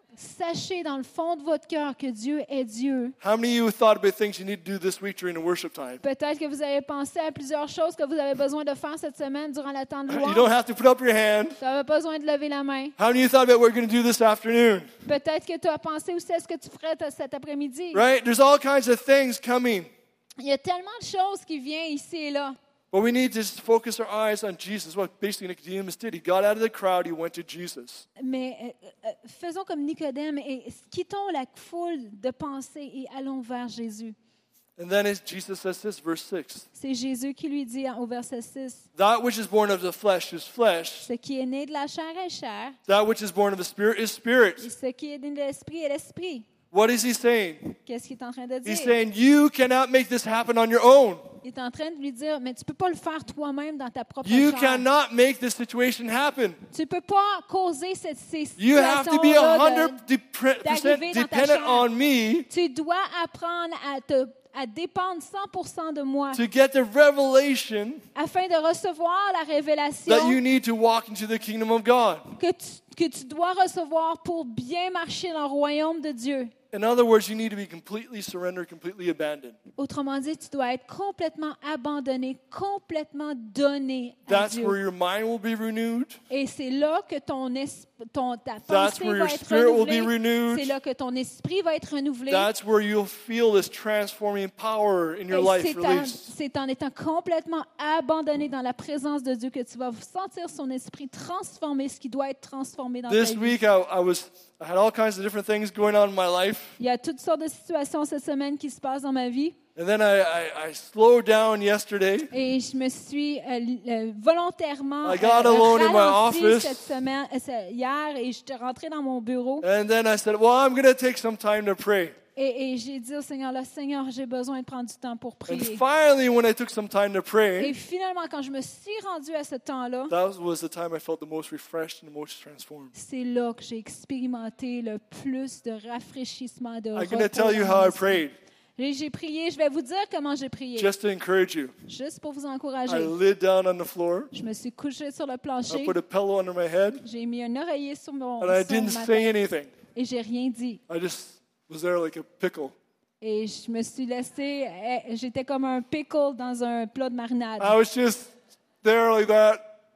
S2: Sachez dans le fond de votre cœur que Dieu est Dieu.
S1: How many of you thought about things you need to do this week during the worship time?
S2: Peut-être que vous avez pensé à plusieurs choses que vous avez besoin de faire cette semaine durant le temps de
S1: You don't
S2: louange.
S1: have to put up your hand.
S2: Tu n'avais pas besoin de lever la main.
S1: How many of you thought about what we're going to do this afternoon?
S2: Peut-être que tu as pensé aussi à ce que tu ferais t- cet après-midi.
S1: Right? There's all kinds of things coming.
S2: Il y a tellement de choses qui viennent ici et là.
S1: But we need to just focus our eyes on Jesus. What basically Nicodemus did. He got out of the crowd. He went to Jesus.
S2: Mais euh, euh, faisons comme Nicodème et quittons la foule de pensées et allons vers Jésus.
S1: And then as Jesus says this, verse six.
S2: C'est Jésus qui lui dit au verset six,
S1: That which is born of the flesh is flesh.
S2: ce qui est né de la chair est chair,
S1: That which is born of the spirit is spirit.
S2: et ce qui est né de l'esprit est l'esprit.
S1: What is he saying?
S2: Qu'est-ce qu'il est en train de dire?
S1: He's saying you cannot make this happen on your own.
S2: Il est en train de lui dire, mais tu ne peux pas le faire toi-même dans ta propre
S1: You
S2: chair.
S1: cannot make this situation happen.
S2: Tu ne peux pas causer cette ces
S1: You have to be
S2: situations-là
S1: one
S2: de-
S1: hundred percent
S2: d'arriver dans ta
S1: dependent
S2: chair.
S1: on me
S2: Tu dois apprendre à, te, à dépendre cent pour cent de moi
S1: to get the revelation
S2: afin de recevoir la
S1: that
S2: révélation
S1: you need to walk into the kingdom of God.
S2: que tu, que tu dois recevoir pour bien marcher dans le royaume de Dieu.
S1: In other words, you need to be completely surrendered, completely abandoned.
S2: Autrement dit, tu dois être complètement abandonné, complètement donné à
S1: That's
S2: Dieu.
S1: where your mind will be renewed.
S2: Et c'est là que ton, es- ton ta
S1: That's
S2: pensée
S1: where
S2: va
S1: your
S2: être
S1: spirit will be
S2: renouvelée.
S1: renewed.
S2: C'est là que ton esprit va être renouvelé.
S1: That's where you'll feel this transforming power in your
S2: Et
S1: life
S2: c'est en,
S1: released.
S2: c'est en étant complètement abandonné dans la présence de Dieu que tu vas sentir son esprit transformer ce qui doit être transformé dans ta
S1: This
S2: vie.
S1: week, I, I was I had all kinds of different things going on in my life,
S2: Il y a toutes sortes de situations cette semaine qui se passent dans ma vie.
S1: and then I, I, I slowed down yesterday.
S2: Et je me suis euh, euh, volontairement
S1: I
S2: euh,
S1: got alone in my
S2: ralentie
S1: office.
S2: cette semaine, euh, ce- hier, et je suis rentrée dans mon bureau.
S1: And then I said, well, I'm going to take some time to pray.
S2: Et, et j'ai dit au Seigneur, là, Seigneur, j'ai besoin de prendre du temps pour
S1: And
S2: prier.
S1: finally, when I took some time to
S2: Et
S1: pray,
S2: finalement, quand je me suis rendue à ce temps-là,
S1: that was the time I felt the most refreshed and the most transformed.
S2: c'est là que j'ai expérimenté le plus de rafraîchissement, de
S1: I'm
S2: repos.
S1: going to tell you
S2: dans
S1: how
S2: mon
S1: I
S2: esprit.
S1: prayed,
S2: Et j'ai prié, je vais vous dire comment j'ai prié,
S1: just to encourage you.
S2: juste pour vous
S1: I
S2: encourager.
S1: laid down on the floor.
S2: Je me suis couchée sur le
S1: I
S2: plancher,
S1: put a pillow under my head,
S2: j'ai mis un oreiller sur mon
S1: and I
S2: sur
S1: didn't
S2: ma
S1: say
S2: tête
S1: anything.
S2: et j'ai rien dit.
S1: I just was there like a pickle.
S2: Et je me suis laissée, eh, j'étais comme un pickle dans un plat de marinade.
S1: I was just there like that,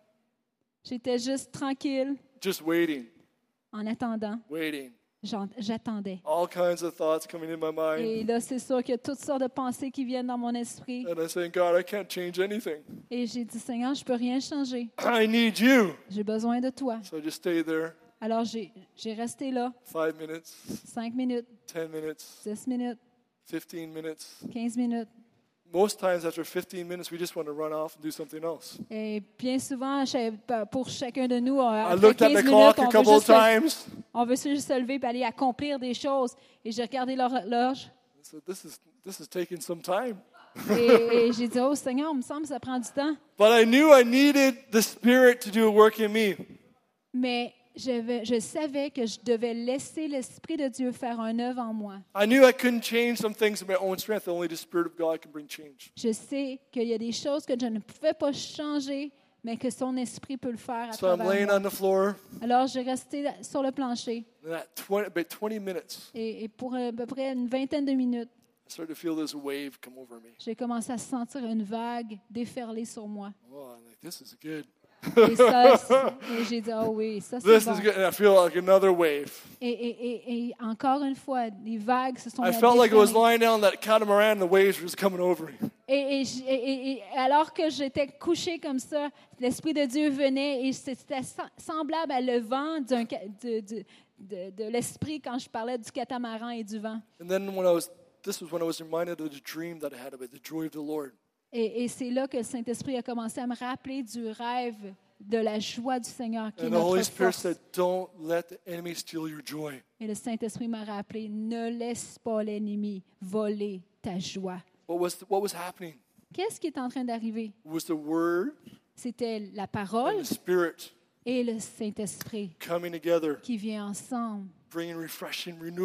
S2: J'étais juste tranquille
S1: just waiting,
S2: en attendant.
S1: waiting.
S2: J'en- J'attendais.
S1: All kinds of thoughts coming in my mind.
S2: Et là, c'est sûr qu'il y a toutes sortes de pensées qui viennent dans mon esprit.
S1: And I say, God, I can't change anything.
S2: Et j'ai dit, Seigneur, je peux rien changer.
S1: I need you.
S2: J'ai besoin de toi.
S1: So I just stayed there
S2: Alors, j'ai j'ai resté là
S1: five minutes,
S2: cinq minutes,
S1: ten minutes,
S2: dix minutes,
S1: fifteen minutes.
S2: quinze minutes.
S1: Most times after fifteen minutes, we just want to run off and do something else.
S2: Et bien souvent, cha- pour chacun de nous,
S1: I
S2: après
S1: looked at
S2: quinze
S1: the
S2: minutes,
S1: clock a
S2: on veut,
S1: couple of
S2: juste se,
S1: times.
S2: on veut juste se lever et aller accomplir des choses. Et j'ai regardé l'horloge.
S1: I said, this is, this is taking some time.
S2: Et, et j'ai dit, oh Seigneur, il me semble que ça prend du temps.
S1: But I knew I needed the Spirit to do a work in me.
S2: Mais je, vais- je savais que je devais laisser l'Esprit de Dieu faire un œuvre en moi.
S1: I knew I couldn't change some things in my own strength. Only the Spirit of God can bring change.
S2: Je sais qu'il y a des choses que je ne pouvais pas changer, mais que son Esprit peut le faire à
S1: So I'm
S2: travers
S1: laying
S2: moi.
S1: on the floor,
S2: Alors, j'ai resté là- sur le plancher
S1: and at twenty, about twenty minutes,
S2: et, et pour à peu près une vingtaine de minutes,
S1: I started to feel this wave come over me.
S2: j'ai commencé à sentir une vague déferler sur moi.
S1: Oh, I'm like, this is good.
S2: Et, ça, c'est- et j'ai dit, oh oui, ça c'est
S1: This
S2: bon.
S1: is good. And I feel like another wave.
S2: Et, et, et, et encore une fois, les vagues se sont
S1: I
S2: mises à
S1: felt like I was
S2: déferler.
S1: lying down that catamaran, the waves were just coming over me.
S2: Et, et j- et- et- et alors que j'étais couchée comme ça, l'Esprit de Dieu venait et c'était sem- semblable à le vent d'un ca- de, de, de, de l'Esprit quand je parlais du catamaran et du vent.
S1: And then when I was, this was when I was reminded of the dream that I had about the joy of the Lord.
S2: Et, et c'est là que le Saint-Esprit a commencé à me rappeler du rêve de la joie du Seigneur qui est
S1: And the Holy
S2: notre
S1: Spirit
S2: force.
S1: said, don't let the enemy steal your joy.
S2: Et le Saint-Esprit m'a rappelé, ne laisse pas l'ennemi voler ta joie.
S1: What was, what was happening?
S2: Qu'est-ce qui est en train d'arriver?
S1: It was the Word
S2: C'était la
S1: and
S2: parole
S1: the Spirit
S2: et le Saint-Esprit
S1: coming together,
S2: qui vient ensemble,
S1: bringing refreshing renewal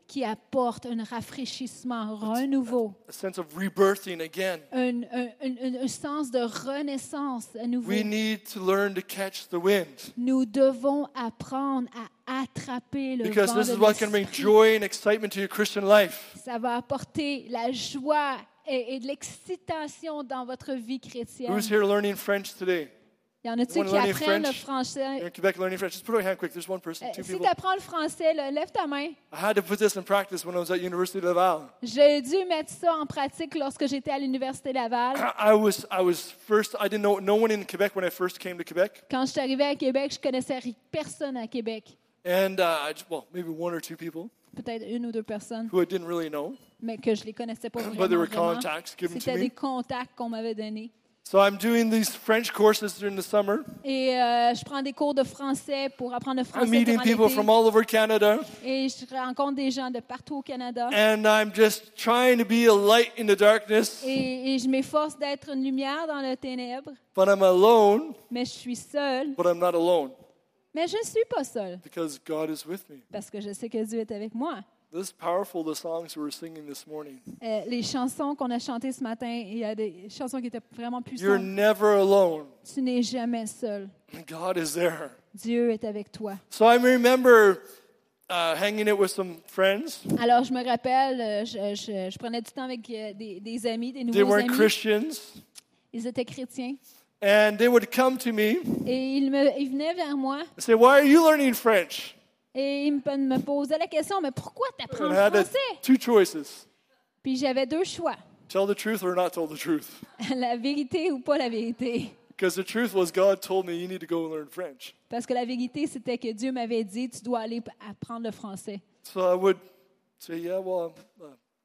S2: qui apporte un rafraîchissement, un renouveau,
S1: a sense of rebirthing again.
S2: un, un, un, un sens de renaissance à nouveau.
S1: We need to learn to catch the wind.
S2: Nous devons apprendre à attraper le
S1: Because
S2: vent
S1: this
S2: de
S1: is what can bring
S2: l'esprit.
S1: joy and excitement to your Christian life.
S2: Ça va apporter la joie et, et de l'excitation dans votre vie chrétienne.
S1: Who's here learning French today?
S2: Il y en a-tu
S1: Anyone
S2: qui
S1: learning
S2: apprennent le
S1: French?
S2: français?
S1: You're in Quebec learning French. Just put out your hand quick. There's one person,
S2: Euh,
S1: two
S2: si
S1: people.
S2: tu apprends le français, là, lève ta main.
S1: I had to put this in practice when I was at University of Laval.
S2: J'ai dû mettre ça en pratique lorsque j'étais à l'Université Laval.
S1: I was, I was first, I didn't know no one in Quebec when I first came to Quebec.
S2: Quand je suis arrivée à Québec, je connaissais ri- personne à Québec.
S1: And, uh, I just, well, maybe one or two people
S2: Peut-être une ou deux personnes,
S1: who I didn't really know.
S2: mais que je les connaissais pas
S1: But
S2: vraiment.
S1: there were
S2: vraiment.
S1: contacts given to
S2: C'était des
S1: me.
S2: contacts qu'on m'avait donnés.
S1: So I'm doing these French courses during the summer.
S2: Et euh, je prends des cours de français pour apprendre le
S1: I'm
S2: français
S1: meeting
S2: durant
S1: people
S2: l'été.
S1: from all over Canada.
S2: Et je rencontre des gens de partout au Canada.
S1: And I'm just trying to be a light in the darkness.
S2: Et, et je m'efforce d'être une lumière dans le ténèbre.
S1: But I'm alone,
S2: Mais je suis seule.
S1: but I'm not alone.
S2: Mais je ne suis pas seule.
S1: Because God is with me.
S2: Parce que je sais que Dieu est avec moi.
S1: This is powerful, the songs we were singing this morning.
S2: Euh, les chansons qu'on a chantées ce matin, il y a des chansons qui étaient vraiment
S1: You're
S2: puissantes.
S1: never alone.
S2: Tu n'es jamais seul.
S1: God is there.
S2: Dieu est avec toi.
S1: So I remember uh, hanging out with some friends.
S2: Alors, je me rappelle, euh, je, je- je prenais du temps avec euh, des, des amis, des
S1: They
S2: nouveaux
S1: weren't
S2: amis.
S1: Christians.
S2: Ils étaient chrétiens.
S1: And they would come to me
S2: Et ils, me, ils venaient vers moi
S1: and say, "Why are you learning French?"
S2: et ils me, me posaient la question, mais pourquoi tu apprends
S1: And
S2: le
S1: I had uh,
S2: français?
S1: two choices.
S2: Puis j'avais deux choix,
S1: Tell the truth or not tell the truth.
S2: la vérité ou pas la vérité.
S1: Because the truth was God told me you need to go and learn French.
S2: Parce que la vérité, c'était que Dieu m'avait dit, tu dois aller p- apprendre le français.
S1: So I would say, yeah, well, uh,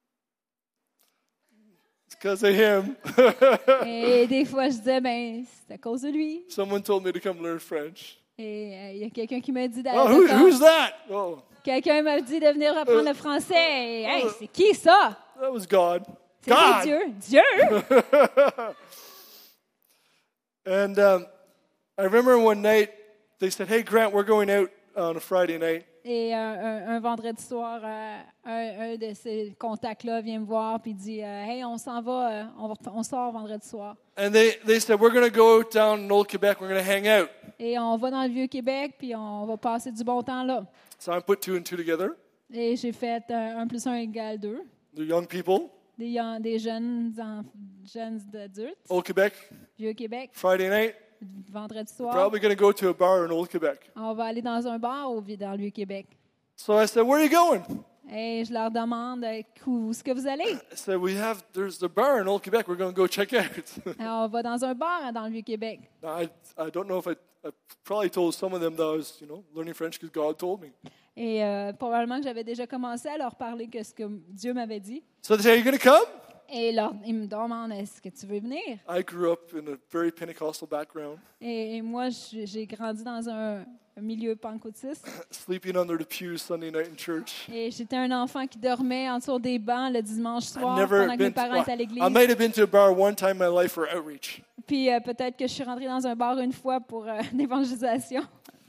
S1: it's because of him.
S2: Et des fois, je disais, ben, c'est à cause de lui.
S1: Someone told me to come learn French.
S2: Et euh, il y a quelqu'un qui m'a dit d'aller.
S1: Oh, who, who's that? Oh,
S2: Quelqu'un m'a dit de venir apprendre le français. Et, hey,
S1: Euh.
S2: c'est qui ça?
S1: that was God.
S2: C'était
S1: God!
S2: Dieu. Dieu!
S1: And um, I remember one night they said, hey, Grant, we're going out on a Friday night.
S2: Et euh, un, un vendredi soir, euh, un, un de ces contacts-là vient me voir et dit euh, hey, on s'en va, euh, on, va, on sort vendredi soir.
S1: And they, they said, we're going to go down in Old Quebec. We're going to hang out.
S2: Et on va dans le Vieux-Québec puis on va passer du bon temps là.
S1: So I put two and two together.
S2: Et j'ai fait euh, un plus un égale deux.
S1: The young people,
S2: Des, young- des jeunes, en- jeunes adultes,
S1: Old Quebec,
S2: Vieux-Québec,
S1: Friday night.
S2: vendredi soir.
S1: Probably going to go to a bar in Old Quebec.
S2: On va aller dans un bar au, dans le Vieux-Québec.
S1: So I said, where are you going?
S2: Et je leur demande euh, où est-ce que vous allez?
S1: I said, we have, there's the bar in Old Quebec. We're going to go check out.
S2: Alors, on va dans un bar dans le Vieux-Québec.
S1: Now, I, I don't know if I, I probably told some of them that I was, you know, learning French because God told me.
S2: Et euh, probablement que j'avais déjà commencé à leur parler que ce que Dieu m'avait dit.
S1: So they say, are you going to come?
S2: Et leur, ils me demandent, est-ce que tu veux venir?
S1: I grew up in a very Pentecostal background,
S2: Et, et moi, je- j'ai grandi dans un, un milieu pentecôtiste.
S1: sleeping under the pews Sunday night in church.
S2: Et j'étais un enfant qui dormait en dessous des bancs le dimanche
S1: I've
S2: soir
S1: never
S2: pendant que mes
S1: been.
S2: parents
S1: well,
S2: étaient à l'église.
S1: I might have been to a bar one time in my life for outreach.
S2: Puis euh, peut-être que je suis rentrée dans un bar une fois pour euh, l'évangélisation.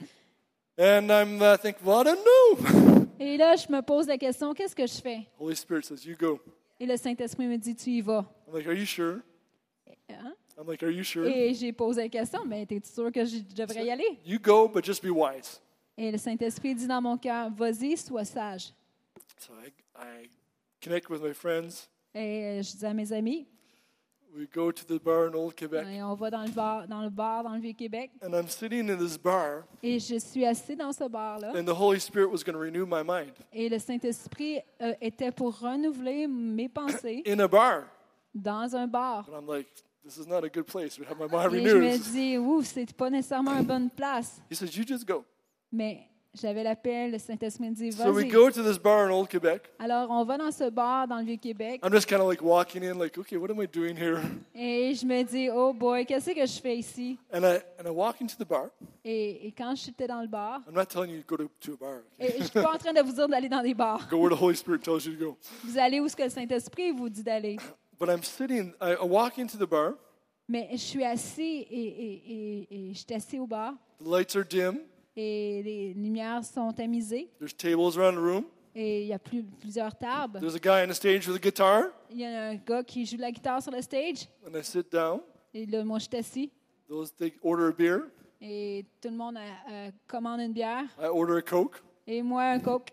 S1: And I'm uh, thinking, well, I don't know.
S2: Et là, je me pose la question, qu'est-ce que je fais?
S1: Holy Spirit says, you go.
S2: Et le Saint-Esprit me dit, tu y vas.
S1: I'm like, are you sure?
S2: Hein?
S1: I'm like, are you sure?
S2: Et j'ai posé la question, mais es-tu sûr que je devrais y aller?
S1: You go, but just be wise.
S2: Et le Saint-Esprit dit dans mon cœur, vas-y, sois sage.
S1: So I, I connect with my friends.
S2: Et je dis à mes amis,
S1: We go to the bar in Old Quebec.
S2: et on va dans le bar, dans le bar, dans le Vieux-Québec.
S1: And I'm sitting in this bar,
S2: Et je suis assis dans ce bar-là.
S1: and the Holy Spirit was going to renew my mind
S2: Et le Saint-Esprit euh, était pour renouveler mes pensées
S1: in a bar.
S2: dans un bar.
S1: And I'm like, this is not a good place to have my mind
S2: Et je me
S1: renewed.
S2: dis, ouf, c'est pas nécessairement une bonne place.
S1: He says, you just go.
S2: Mais j'avais l'appel, le Saint-Esprit me dit,
S1: So we
S2: vas-y.
S1: go to this bar in Old Quebec.
S2: Alors, on va dans ce bar dans le Vieux-Québec.
S1: I'm just kind of like walking in, like, okay, what am I doing here?
S2: Et je me dis, oh boy, qu'est-ce que je fais ici?
S1: And I and I walk into the bar.
S2: Et, et quand j'étais dans le bar,
S1: I'm not telling you to go to, to a bar.
S2: et je suis pas en train de vous dire d'aller dans des bars.
S1: Go where the Holy Spirit tells you to go.
S2: Vous allez où ce que le Saint-Esprit vous dit d'aller.
S1: But I'm sitting, I, I walk into the bar.
S2: Mais je suis assis et, et, et, et je suis assis au bar
S1: The lights are dim.
S2: et les lumières sont tamisées.
S1: There's tables around the room.
S2: Et il y a plus, plusieurs tables.
S1: There's a guy on the stage with a guitar,
S2: Il y a un gars qui joue de la guitare sur le stage.
S1: and I sit down.
S2: Et là, moi, je suis assis.
S1: Those they order a beer.
S2: Et tout le monde euh, euh, commande une bière.
S1: I order a Coke.
S2: Et moi, un Coke.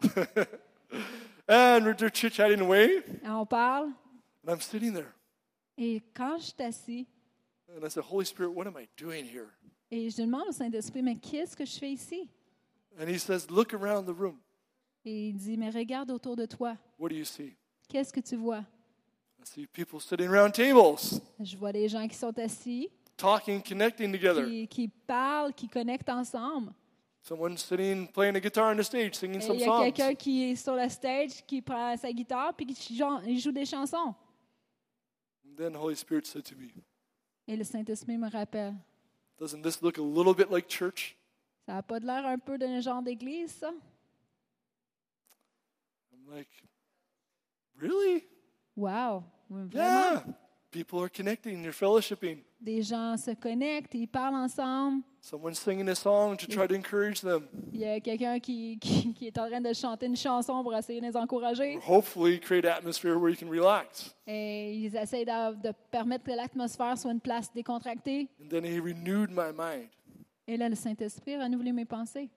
S1: And we're just chit-chatting away.
S2: Et on parle.
S1: And I'm sitting there.
S2: Et quand je suis assis,
S1: And I said, Holy Spirit, what am I doing here?
S2: et je demande au Saint-Esprit, mais qu'est-ce que je fais ici?
S1: And he says, look around the room.
S2: Et il dit, mais regarde autour de toi.
S1: What do you see?
S2: Qu'est-ce que tu vois?
S1: I see people sitting around tables,
S2: Je vois des gens qui sont assis,
S1: talking, connecting together.
S2: qui, qui parlent, qui connectent ensemble.
S1: Someone sitting, playing a guitar on the stage, singing
S2: Et
S1: some
S2: il y a
S1: songs.
S2: quelqu'un qui est sur le stage, qui prend sa guitare, puis qui joue, il joue des chansons.
S1: And then the Holy Spirit said to me,
S2: Et le Saint-Esprit me rappelle,
S1: doesn't this look a little bit like church?
S2: ça n'a pas de l'air un peu d'un genre d'église, ça?
S1: I'm like, really?
S2: Wow! Vraiment?
S1: Yeah. People are connecting, they're fellowshipping.
S2: Des gens se connectent, ils parlent ensemble.
S1: Someone's singing a song to try to encourage them.
S2: Il y a quelqu'un qui, qui, qui est en train de chanter une chanson pour essayer de les encourager.
S1: Or hopefully create an atmosphere where you can relax.
S2: Et ils essayent de, de permettre que l'atmosphère soit une place décontractée.
S1: And then he renewed my mind.
S2: Et là, le Saint-Esprit a renouvelé mes pensées.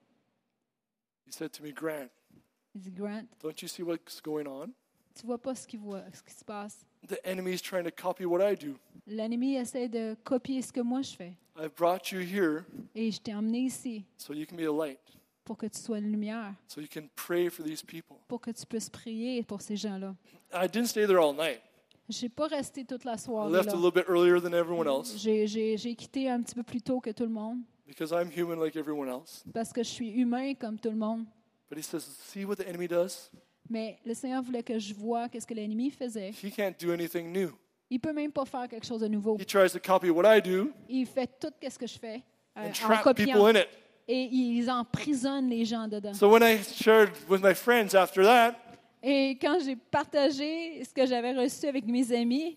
S1: He said to me, Grant,
S2: Il dit, Grant,
S1: don't you see what's going on?
S2: tu vois pas ce qui, voit, ce qui se passe.
S1: The enemy is trying to copy what I do.
S2: L'ennemi essaie de copier ce que moi je fais.
S1: I've brought you here
S2: Et je t'ai emmené ici
S1: so you can be a light,
S2: pour que tu sois une lumière,
S1: so you can pray for these people.
S2: pour que tu puisses prier pour ces gens-là.
S1: I didn't stay there all night.
S2: Je n'ai pas resté toute la
S1: I
S2: soirée
S1: left
S2: là.
S1: a little bit earlier than everyone else
S2: J'ai, j'ai, j'ai quitté un petit peu plus tôt que tout le monde
S1: because I'm human like everyone else.
S2: parce que je suis humain comme tout le monde.
S1: But he says, see what the enemy does?
S2: Mais le Seigneur voulait que je voie qu'est-ce que l'ennemi faisait.
S1: He can't do anything new.
S2: Il peut même pas faire quelque chose de nouveau.
S1: He tries to copy what I do
S2: Il fait tout ce que je fais euh,
S1: and
S2: en
S1: trap
S2: copiant.
S1: people in it.
S2: Et ils emprisonnent les gens dedans.
S1: So when I shared with my friends after that,
S2: Et quand j'ai partagé ce que j'avais reçu avec mes amis,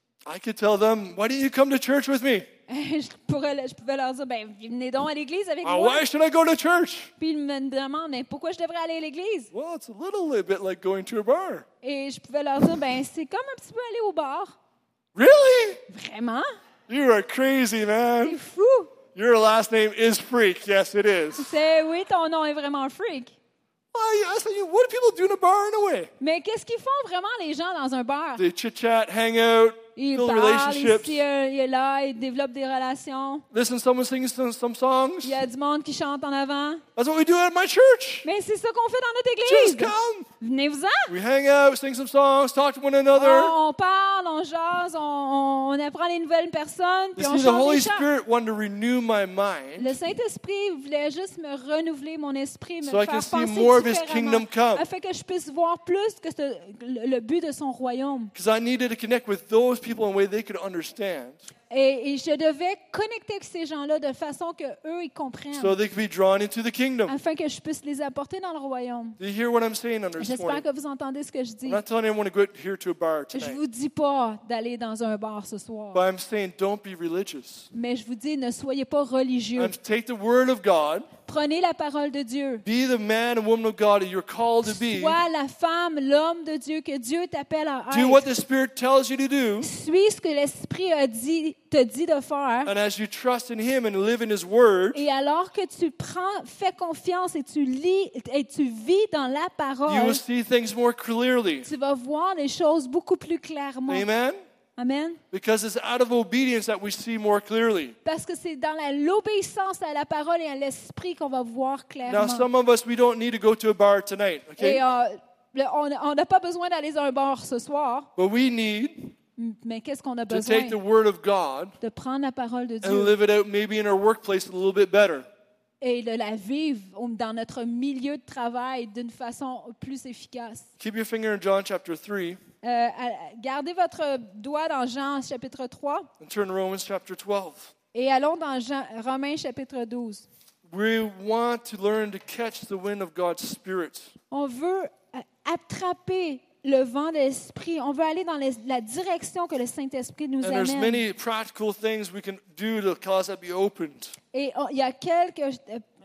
S1: I could tell them, why don't you come to church with me?
S2: je, pourrais, je pouvais leur dire, ben, venez donc à l'église avec
S1: Uh,
S2: moi.
S1: why should I go to church?
S2: Puis ils me demandent, mais pourquoi je devrais aller à l'église?
S1: Well, it's a little bit like going to a bar.
S2: Et je pouvais leur dire, ben, c'est comme un petit peu aller au bar.
S1: Really?
S2: Vraiment?
S1: You are crazy,
S2: C'est
S1: man.
S2: fou.
S1: Your last name is Freak. Yes, it is.
S2: C'est, oui, ton nom est vraiment freak.
S1: Why? I said, what do people do in a bar anyway?
S2: Mais qu'est-ce qu'ils font vraiment les gens dans un bar?
S1: They chit-chat, hang out,
S2: Ils
S1: build
S2: parlent,
S1: relationships.
S2: ici, euh, il est là, ils développent des relations.
S1: Listen to someone singing some, some songs.
S2: Il y a du monde qui chante en avant.
S1: That's what we do at my church.
S2: Mais c'est ça qu'on fait dans notre
S1: Just
S2: église.
S1: come.
S2: Venez-vous-en.
S1: We hang out, sing some songs, talk to one another.
S2: On, on parle, on jase, on, on, on apprend les nouvelles personnes,
S1: You
S2: puis on
S1: see, the
S2: chante
S1: Holy
S2: des chants.
S1: Spirit wanted to renew my mind
S2: Le Saint-Esprit voulait juste me renouveler mon esprit, me
S1: so I
S2: faire
S1: can see
S2: penser
S1: more of His
S2: différemment,
S1: kingdom come.
S2: afin que je puisse voir plus que ce- le, le but de son royaume.
S1: because I needed to connect with those people in a way they could understand
S2: Et, et je devais connecter avec ces gens-là de façon que eux ils comprennent,
S1: so they could be drawn into the kingdom.
S2: afin que je puisse les apporter dans le royaume.
S1: Do you hear what I'm saying on this
S2: J'espère
S1: morning?
S2: que vous entendez ce que je dis.
S1: I'm not telling anyone to go here to a bar
S2: Je
S1: tonight,
S2: vous dis pas d'aller dans un bar ce soir,
S1: but I'm saying don't be religious.
S2: mais je vous dis ne soyez pas religieux.
S1: And take the word of God,
S2: Prenez la parole de Dieu.
S1: be the man and woman of God that you're called to be.
S2: Sois la femme, l'homme de Dieu que Dieu t'appelle à
S1: Do what
S2: être.
S1: the Spirit tells you to do,
S2: Suis ce que l'Esprit a dit, te dit de faire.
S1: and as you trust in Him and live in His word,
S2: Et alors que tu prends, fais confiance et tu lis et tu vis dans la
S1: you
S2: parole,
S1: will see things more clearly.
S2: tu vas voir les choses beaucoup plus clairement.
S1: Amen?
S2: Amen.
S1: Because it's out of obedience that we see more clearly.
S2: Parce que c'est dans la- l'obéissance à la parole et à l'Esprit qu'on va voir
S1: Now,
S2: clairement.
S1: some of us, we don't need to go to a bar tonight, okay?
S2: Et euh, le- on on n'a pas besoin d'aller dans un bar ce soir,
S1: But we need
S2: mais qu'est-ce qu'on a
S1: to
S2: besoin?
S1: take the word of God
S2: De prendre la parole de
S1: and
S2: Dieu
S1: live it out maybe in our workplace a little bit better.
S2: et de la vivre dans notre milieu de travail d'une façon plus efficace.
S1: Keep your finger in John chapter three
S2: Euh, à- gardez votre doigt dans Jean chapitre trois
S1: and turn to Romans chapter twelve.
S2: et allons dans Jean, Romains chapitre douze.
S1: We want to learn to catch the wind of God's Spirit.
S2: On veut euh, attraper le vent de l'Esprit. On veut aller dans les- la direction que le Saint-Esprit nous
S1: And there's
S2: amène.
S1: many practical things we can do to cause that to be opened.
S2: Et on- il y a quelques euh,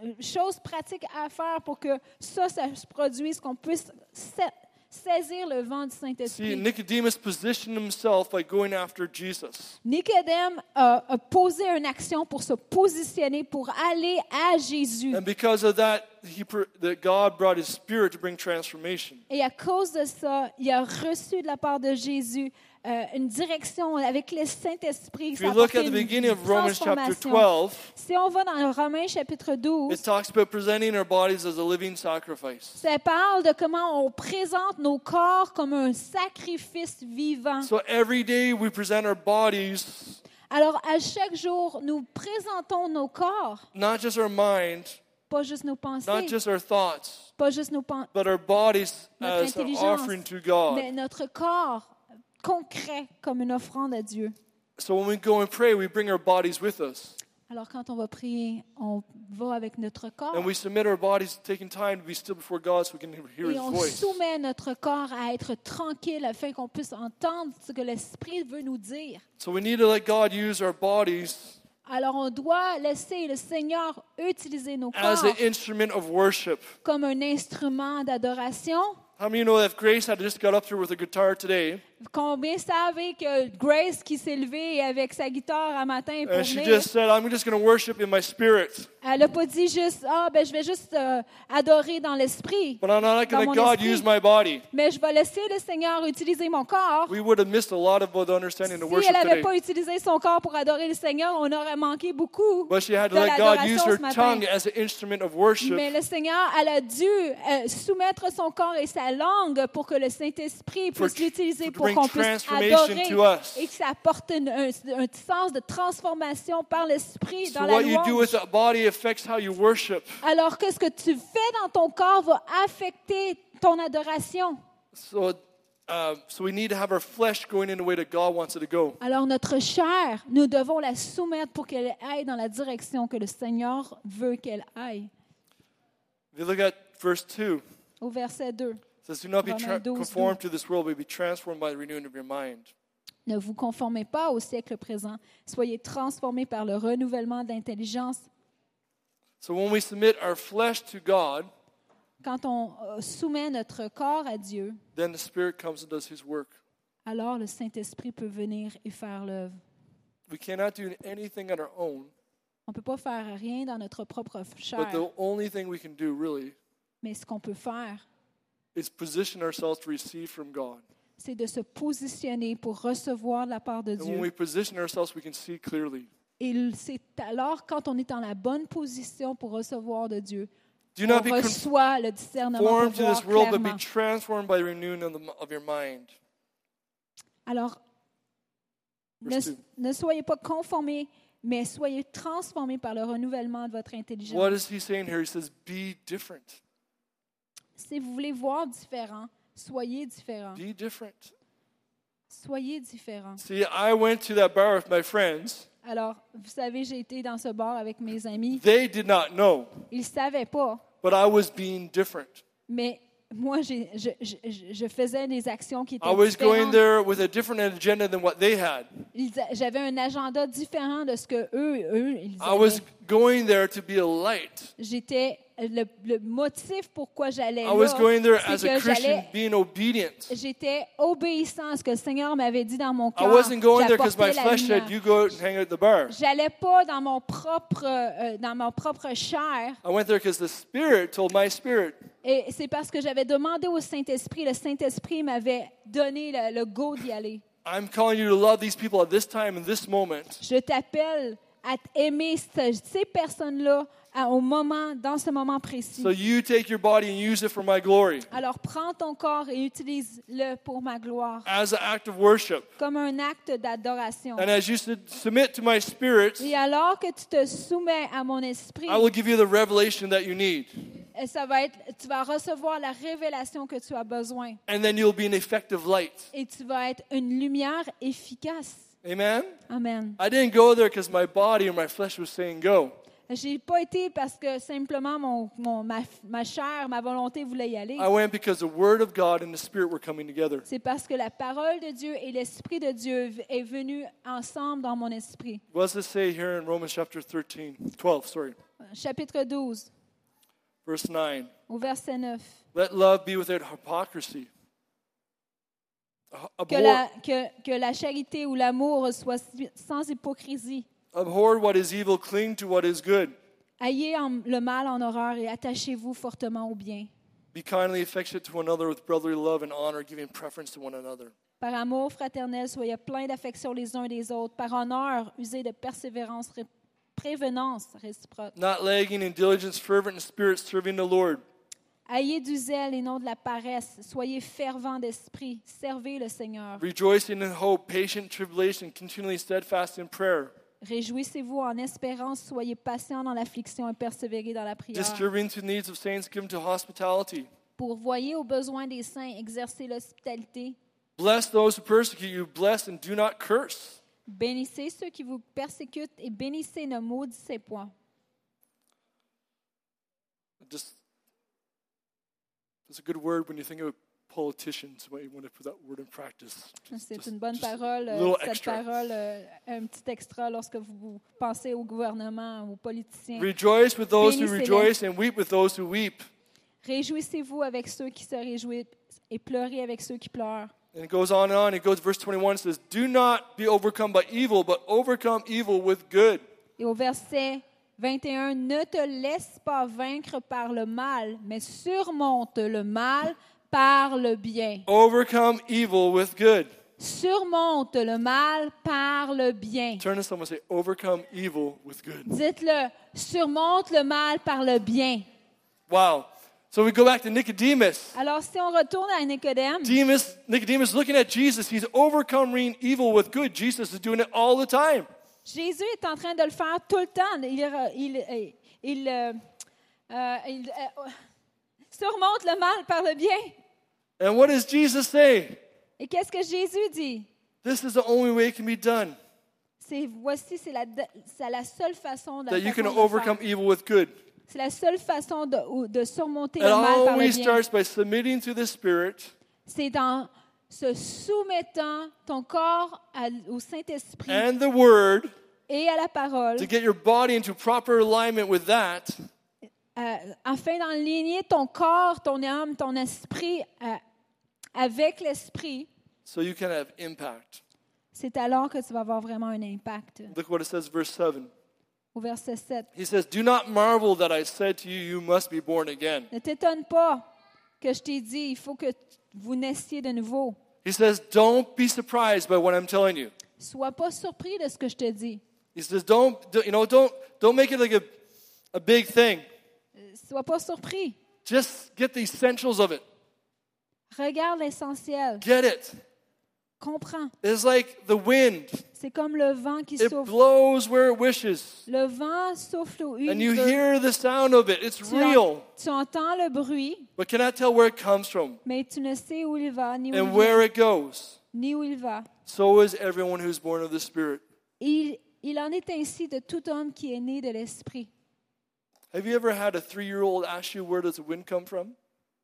S2: choses pratiques à faire pour que ça, ça se produise, qu'on puisse sa- saisir le vent du
S1: See,
S2: Saint-Esprit.
S1: Nicodemus positioned himself by going after Jesus.
S2: Nicodème a, a posé une action pour se positionner, pour aller à Jésus.
S1: And because of that, he, pr- that God brought his Spirit to bring transformation.
S2: Et à cause de ça, il a reçu de la part de Jésus euh, une direction avec le Saint-Esprit.
S1: If
S2: Ça a
S1: you look
S2: apporté
S1: at the
S2: une
S1: beginning of Romans chapter
S2: transformation.
S1: twelve,
S2: Si on va dans Romains chapitre douze,
S1: it talks about presenting our bodies as a living sacrifice.
S2: ça parle de comment on présente nos corps comme un sacrifice vivant.
S1: So every day we present our bodies,
S2: Alors, à chaque jour, nous présentons nos corps,
S1: not just our mind,
S2: pas juste nos
S1: not
S2: pensées,
S1: just our thoughts,
S2: pas juste nos pensées,
S1: but our bodies
S2: Notre
S1: as an
S2: intelligence.
S1: offering to God.
S2: mais notre corps concret comme une offrande à Dieu.
S1: So when we go and pray, we bring our bodies with us.
S2: Alors, quand on va prier, on va avec notre corps
S1: And we submit our bodies, taking time to be still before God so we can hear
S2: et
S1: His
S2: on
S1: voice.
S2: soumet notre corps à être tranquille afin qu'on puisse entendre ce que l'Esprit veut nous dire.
S1: So we need to let God use our bodies
S2: Alors, on doit laisser le Seigneur utiliser nos
S1: as
S2: corps
S1: an instrument of worship.
S2: comme un instrument d'adoration.
S1: How many of you know that if Grace had just got up here with a guitar today,
S2: Combien savez que Grace qui s'est levée avec sa guitare un matin pour
S1: and she
S2: venir,
S1: just said, I'm just going to worship in my spirit,
S2: elle n'a pas dit juste, ah, ben je vais juste euh, adorer dans l'esprit,
S1: but I'm not
S2: Dans
S1: going
S2: mon
S1: to God
S2: esprit.
S1: use my body,
S2: mais je vais laisser le Seigneur utiliser mon corps.
S1: we would have missed a lot about the understanding of
S2: Si
S1: worship
S2: elle n'avait
S1: today.
S2: pas utilisé son corps pour adorer le Seigneur, on aurait manqué beaucoup
S1: But she had to
S2: de
S1: let God use
S2: l'adoration
S1: her
S2: ce matin.
S1: tongue as an instrument of worship
S2: Mais le Seigneur, elle a dû euh, soumettre son corps et sa langue pour que le Saint-Esprit
S1: For-
S2: puisse l'utiliser
S1: to
S2: pour
S1: bring
S2: qu'on puisse
S1: transformation
S2: adorer
S1: to us.
S2: et que ça apporte une- un, un sens de transformation par l'Esprit
S1: So
S2: dans la
S1: what you do
S2: louange.
S1: with that body affects how you worship.
S2: Alors que ce que tu fais dans ton corps va affecter ton adoration.
S1: So, uh, so we need to have our flesh going in the way that God wants it to go.
S2: Alors notre chair, nous devons la soumettre pour qu'elle aille dans la direction que le Seigneur veut qu'elle aille.
S1: If you look at verse two,
S2: Au verset deux.
S1: it says, do not be tra-
S2: Romains douze,
S1: conformed to this world, but be transformed by the renewing of your mind.
S2: Ne vous conformez pas au siècle présent. Soyez transformés par le renouvellement de l'intelligence.
S1: So when we submit our flesh to God,
S2: Quand on euh, soumet notre corps à Dieu,
S1: then the Spirit comes and does His work.
S2: alors le Saint-Esprit peut venir et faire l'œuvre.
S1: We cannot do anything on our own,
S2: On ne peut pas faire rien dans notre propre chair,
S1: but the only thing we can do really
S2: mais ce qu'on peut faire,
S1: is position ourselves to receive from God.
S2: c'est de se positionner pour recevoir de la part de
S1: And when
S2: Dieu.
S1: we position ourselves, we can see clearly.
S2: Et c'est alors quand on est dans la bonne position pour recevoir de Dieu,
S1: Do
S2: on
S1: not be
S2: reçoit le discernement pour
S1: conformed to
S2: voir
S1: this world, but
S2: clairement.
S1: be transformed by the renewing of, the, of your mind.
S2: Alors, ne,
S1: Verse two.
S2: ne soyez pas conformés, mais soyez transformés par le renouvellement de votre intelligence.
S1: What is he saying here? He says, be different.
S2: Si vous voulez voir différent, soyez différent.
S1: Be different.
S2: Soyez différent.
S1: See, I went to that bar with my friends.
S2: Alors, vous savez, j'ai été dans ce bar avec mes amis.
S1: They did not know,
S2: Ils ne savaient pas,
S1: but I was being different.
S2: mais moi, j'ai- je, je, je- je faisais des actions qui étaient
S1: I was going
S2: différentes.
S1: there with a different agenda than what they had.
S2: Ils a- J'avais un agenda différent de ce que eux, eux, ils
S1: I was
S2: avaient.
S1: going there to be a light.
S2: J'étais le, le motif pourquoi j'allais
S1: I was
S2: là,
S1: going there
S2: c'est
S1: as a
S2: que
S1: Christian,
S2: j'allais
S1: being obedient.
S2: J'étais obéissant à ce que le Seigneur m'avait dit dans mon
S1: I
S2: cœur.
S1: wasn't going there because my
S2: J'apportais la
S1: flesh
S2: lumière.
S1: said, you go out and hang out at the bar.
S2: J'allais pas dans mon propre, euh, dans mon propre chair.
S1: I went there because the Spirit told my spirit,
S2: Et c'est parce que j'avais demandé au Saint-Esprit. Le Saint-Esprit m'avait donné le, le go d'y aller.
S1: I'm calling you to love these people at this time and this moment.
S2: Je t'appelle à aimer ce- ces personnes-là à- au moment, dans ce moment précis.
S1: So you take your body and use it for my glory
S2: Alors prends ton corps et utilise-le pour ma gloire,
S1: as an act of worship.
S2: comme un acte d'adoration.
S1: And as you sub- submit to my spirit,
S2: Et alors que tu te soumets à mon esprit,
S1: I will give you the revelation that you need.
S2: Et ça va être, tu vas recevoir la révélation que tu as besoin.
S1: And then you'll be an effective light.
S2: Et tu vas être une lumière efficace.
S1: Amen?
S2: Amen.
S1: I didn't go there because my body or my flesh was saying go.
S2: J'ai pas été parce que simplement mon, mon- ma, ma chair, ma volonté voulait y aller.
S1: I went because the Word of God and the Spirit were coming together.
S2: C'est parce que la parole de Dieu et l'Esprit de Dieu est venu ensemble dans mon esprit.
S1: What does it say here in Romans chapter thirteen, twelve, sorry?
S2: Chapitre douze.
S1: Verse nine.
S2: au verset neuf.
S1: Let love be without hypocrisy.
S2: Que la, que, que la charité ou l'amour soit sans hypocrisie.
S1: Abhor what is evil, cling to what is good.
S2: Ayez en- le mal en horreur et attachez-vous fortement au bien.
S1: Be kindly affectionate to one another with brotherly love and honor, giving preference to one another.
S2: Par amour fraternel, soyez pleins d'affection les uns des autres. Par honneur, usez de persévérance, ré- prévenance réciproque.
S1: Not lagging in diligence, fervent in spirit, serving the Lord.
S2: Ayez du zèle et non de la paresse. Soyez fervents d'esprit. Servez le Seigneur.
S1: Rejoicing in hope, patient in tribulation, continually steadfast in prayer.
S2: Réjouissez-vous en espérance. Soyez patients dans l'affliction et persévérez dans la prière.
S1: Distributing to the needs of saints, given to hospitality.
S2: Pourvoyez aux besoins des saints. Exercez l'hospitalité.
S1: Bless those who persecute you, bless and do not curse.
S2: Bénissez ceux qui vous persécutent et bénissez, ne maudissez point.
S1: Just, it's a good word when you think of politicians, when you want to put that word in practice. Just-
S2: C'est
S1: just-
S2: une bonne
S1: just
S2: parole,
S1: a
S2: euh,
S1: little
S2: cette
S1: extra.
S2: parole, euh, un petit extra lorsque vous pensez au gouvernement, aux politiciens.
S1: Rejoice with those who
S2: Bénissez-les.
S1: rejoice and weep with those who weep.
S2: Réjouissez-vous avec ceux qui se réjouissent et pleurez avec ceux qui pleurent.
S1: And it goes on and on. It goes, verse twenty-one says, do not be overcome by evil, but overcome evil with good.
S2: Et au verset vingt et un, ne te laisse pas vaincre par le mal, mais surmonte le mal par le bien.
S1: Overcome evil with good.
S2: Surmonte le mal par le bien.
S1: Turn to someone and say, overcome evil with good.
S2: Dites-le, surmonte le mal par le bien.
S1: Wow. So we go back to Nicodemus.
S2: Alors, si on retourne à Nicodème,
S1: Demas, Nicodemus looking at Jesus, he's overcoming evil with good. Jesus is doing it all the time.
S2: Jésus est en train de le faire tout le temps. Il, il, il, euh, euh, il, euh, surmonte le mal par le bien.
S1: And what does Jesus say?
S2: Et qu'est-ce que Jésus dit?
S1: This is the only way it can be done.
S2: C'est, voici, c'est la, c'est la seule façon de,
S1: That you
S2: façon
S1: can
S2: de faire.
S1: overcome evil with good.
S2: C'est la seule façon de, de surmonter
S1: It
S2: le mal par le
S1: always
S2: bien.
S1: starts by submitting to the Spirit
S2: C'est en se soumettant ton corps à- au Saint-Esprit
S1: and the Word
S2: et à la parole,
S1: to get your body into proper alignment with that.
S2: euh, afin d'enligner ton corps, ton âme, ton esprit euh, avec l'Esprit.
S1: So you can have impact.
S2: C'est alors que tu vas avoir vraiment un impact.
S1: Look what it says, verse seven.
S2: Au verset sept.
S1: He says, do not marvel that I said to you, you must be born again.
S2: Ne t'étonne pas que je t'ai dit, il faut que vous naissiez de nouveau.
S1: He says, don't be surprised by what I'm telling you.
S2: Sois pas surpris de ce que je te dis.
S1: He says, don't, you know, don't, don't make it like a, a big thing.
S2: Euh, Sois pas surpris.
S1: Just get the essentials of it.
S2: Regarde l'essentiel.
S1: Get it.
S2: Comprends.
S1: It's like the wind.
S2: C'est comme le vent qui
S1: It
S2: souffle.
S1: blows where it wishes.
S2: Le vent souffle où
S1: And
S2: il
S1: you
S2: veut.
S1: hear the sound of it. It's
S2: Tu, en-
S1: real.
S2: tu entends le bruit,
S1: But cannot tell where it comes from
S2: mais tu ne sais où il va, ni où, il,
S1: and where
S2: vient,
S1: it goes.
S2: ni où il va.
S1: So is everyone who's born of the Spirit.
S2: Il, il en est ainsi de tout homme qui est né de l'Esprit.
S1: Have you ever had a three-year-old ask you where does the wind come from?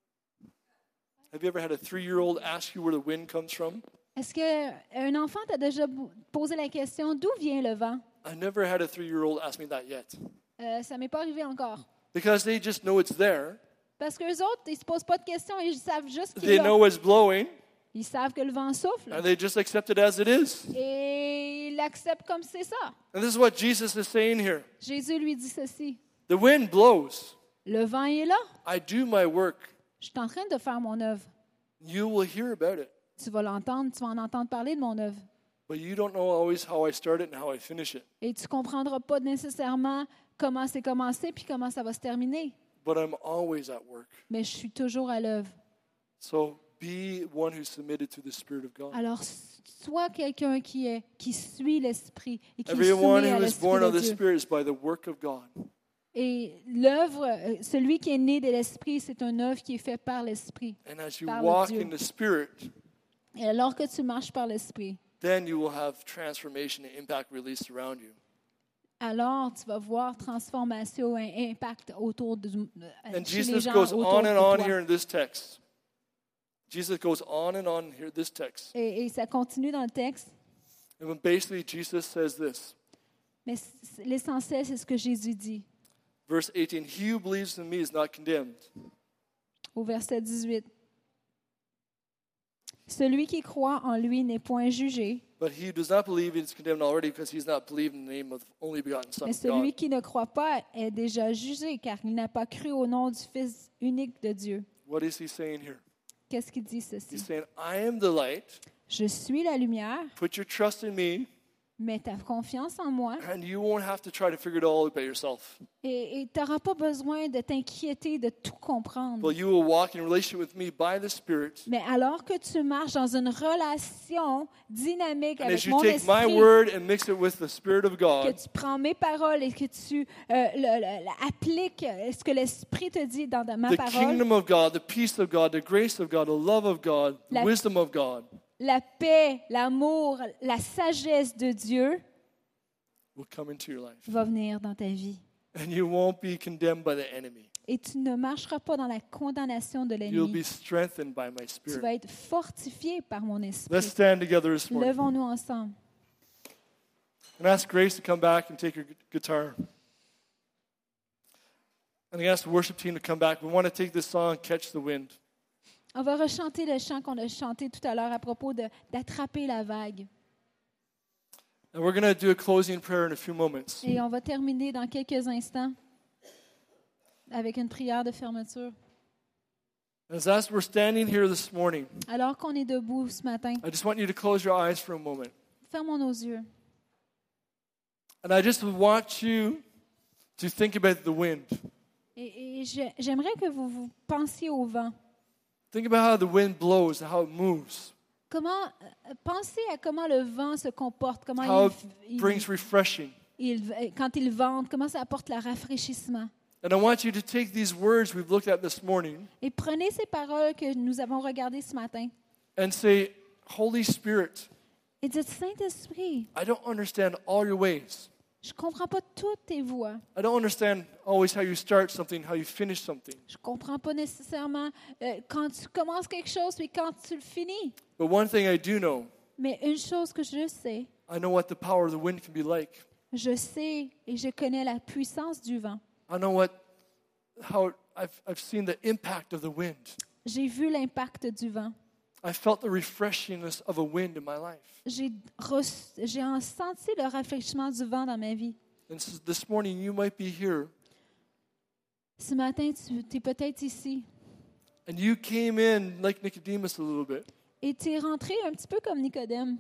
S1: Have you ever had a three-year-old ask you where the wind comes from?
S2: Est-ce qu'un enfant t'a déjà posé la question d'où vient le vent?
S1: I never had a three-year-old ask me that yet.
S2: Euh, ça m'est pas arrivé encore.
S1: Because they just know it's there.
S2: Parce qu'eux autres, ils se posent pas de questions, ils savent juste qu'il
S1: They
S2: est là.
S1: know it's blowing,
S2: Ils savent que le vent souffle.
S1: and they just accept it as it is.
S2: Et ils l'acceptent comme c'est ça.
S1: And this is what Jesus is saying here.
S2: Jésus lui dit ceci.
S1: The wind blows.
S2: Le vent est là.
S1: I do my work.
S2: Je suis en train de faire mon œuvre.
S1: You will hear about it.
S2: Tu vas l'entendre, tu vas en entendre parler de mon œuvre.
S1: But you don't know always how I start it and how I finish it.
S2: Et tu ne comprendras pas nécessairement comment c'est commencé puis comment ça va se terminer.
S1: But I'm always at work.
S2: Mais je suis toujours à l'œuvre.
S1: So be one who's submitted to the Spirit of God.
S2: Alors, sois quelqu'un qui, est, qui suit l'Esprit et qui est
S1: Everyone
S2: soumis à
S1: who is
S2: l'Esprit
S1: born
S2: de
S1: of the
S2: Dieu.
S1: Spirit is by the work of God.
S2: Et l'œuvre, euh, celui qui est né de l'Esprit, c'est une œuvre qui est faite par l'Esprit.
S1: And as you
S2: Par le
S1: walk
S2: Dieu.
S1: in the Spirit,
S2: Et alors que tu marches par l'Esprit,
S1: then you will have transformation and impact released around you.
S2: alors tu vas voir transformation et impact autour de euh,
S1: And
S2: chez les
S1: Jesus
S2: gens
S1: goes
S2: autour
S1: on
S2: de
S1: and on
S2: toi.
S1: here in this text. Jesus goes on and on here in this text.
S2: Et, et ça continue dans le texte.
S1: And when basically Jesus says this,
S2: Mais c- l'essentiel, c'est ce que Jésus dit.
S1: Verse eighteen, he who believes in me is not condemned.
S2: Au verset dix-huit. Celui qui croit en lui n'est point jugé,
S1: But he who does not believe is condemned already because he has not believed in the name of the only begotten Son
S2: mais
S1: of God.
S2: celui qui ne croit pas est déjà jugé, car il n'a pas cru au nom du Fils unique de Dieu.
S1: What is he saying here?
S2: Qu'est-ce qu'il dit
S1: He's
S2: ceci?
S1: saying, I am the light.
S2: Je suis la lumière,
S1: Put your trust in me,
S2: mets ta confiance en moi
S1: and you won't have to try to figure it all out by yourself.
S2: et tu n'auras pas besoin de t'inquiéter de tout comprendre.
S1: But you will walk in relationship with me by the Spirit.
S2: Mais alors que tu marches dans une relation dynamique
S1: And
S2: avec
S1: as you
S2: mon
S1: take my
S2: esprit,
S1: word and mix it with the Spirit of
S2: que
S1: God,
S2: tu prends mes paroles et que tu euh, le- le- le- appliques ce que l'Esprit te dit dans ma
S1: the
S2: parole,
S1: kingdom of God, the peace of God, the grace of God, the love of God, the
S2: La-
S1: wisdom of God
S2: la paix, l'amour, la sagesse de Dieu
S1: will come into your life.
S2: va venir dans ta vie.
S1: And you won't be condemned by the enemy.
S2: Et tu ne marcheras pas dans la condamnation de
S1: You'll be
S2: l'ennemi.
S1: strengthened by my
S2: Tu
S1: Spirit.
S2: vas être fortifié par mon esprit.
S1: Let's stand together this morning.
S2: Levons-nous ensemble.
S1: And ask Grace to come back and take her gu- guitar. And I ask the worship team to come back. We want to take this song, Catch the Wind.
S2: On va rechanter le chant qu'on a chanté tout à l'heure à propos de, d'attraper la vague.
S1: And we're going to do a closing prayer in a few moments.
S2: Et on va terminer dans quelques instants avec une prière de fermeture.
S1: As, as we're standing here this morning,
S2: Alors qu'on est debout ce matin,
S1: I just want you to close your eyes for a moment.
S2: fermons nos yeux.
S1: And I just want you to think about the wind.
S2: Et, et je- j'aimerais que vous, vous pensiez au vent.
S1: Think about how the wind blows and how it moves,
S2: Comment, euh, pensez à comment le vent se comporte, comment
S1: how
S2: il,
S1: it
S2: il-
S1: brings refreshing.
S2: il- quand il vente, comment ça apporte le rafraîchissement.
S1: And I want you to take these words we've looked at this morning
S2: Et prenez ces paroles que nous avons regardées ce matin
S1: and say, Holy Spirit,
S2: et dites, Saint-Esprit,
S1: I don't understand all your ways.
S2: je ne comprends pas toutes tes voies.
S1: I don't understand always how you start something, how you finish something.
S2: Je ne comprends pas nécessairement euh, quand tu commences quelque chose puis quand tu le finis.
S1: But one thing I do know,
S2: Mais une chose que je sais,
S1: I know what the power of the wind can be like.
S2: je sais et je connais la puissance du vent.
S1: I know what, how I've, I've seen the impact of the wind.
S2: J'ai vu l'impact du vent.
S1: I felt the refreshingness of a wind in my life.
S2: J'ai reçu- j'ai en senti le rafraîchissement du vent dans ma vie.
S1: And so this morning you might be here
S2: Ce matin, tu es peut-être ici
S1: and you came in like Nicodemus a little bit,
S2: et tu es rentré un petit peu comme Nicodème,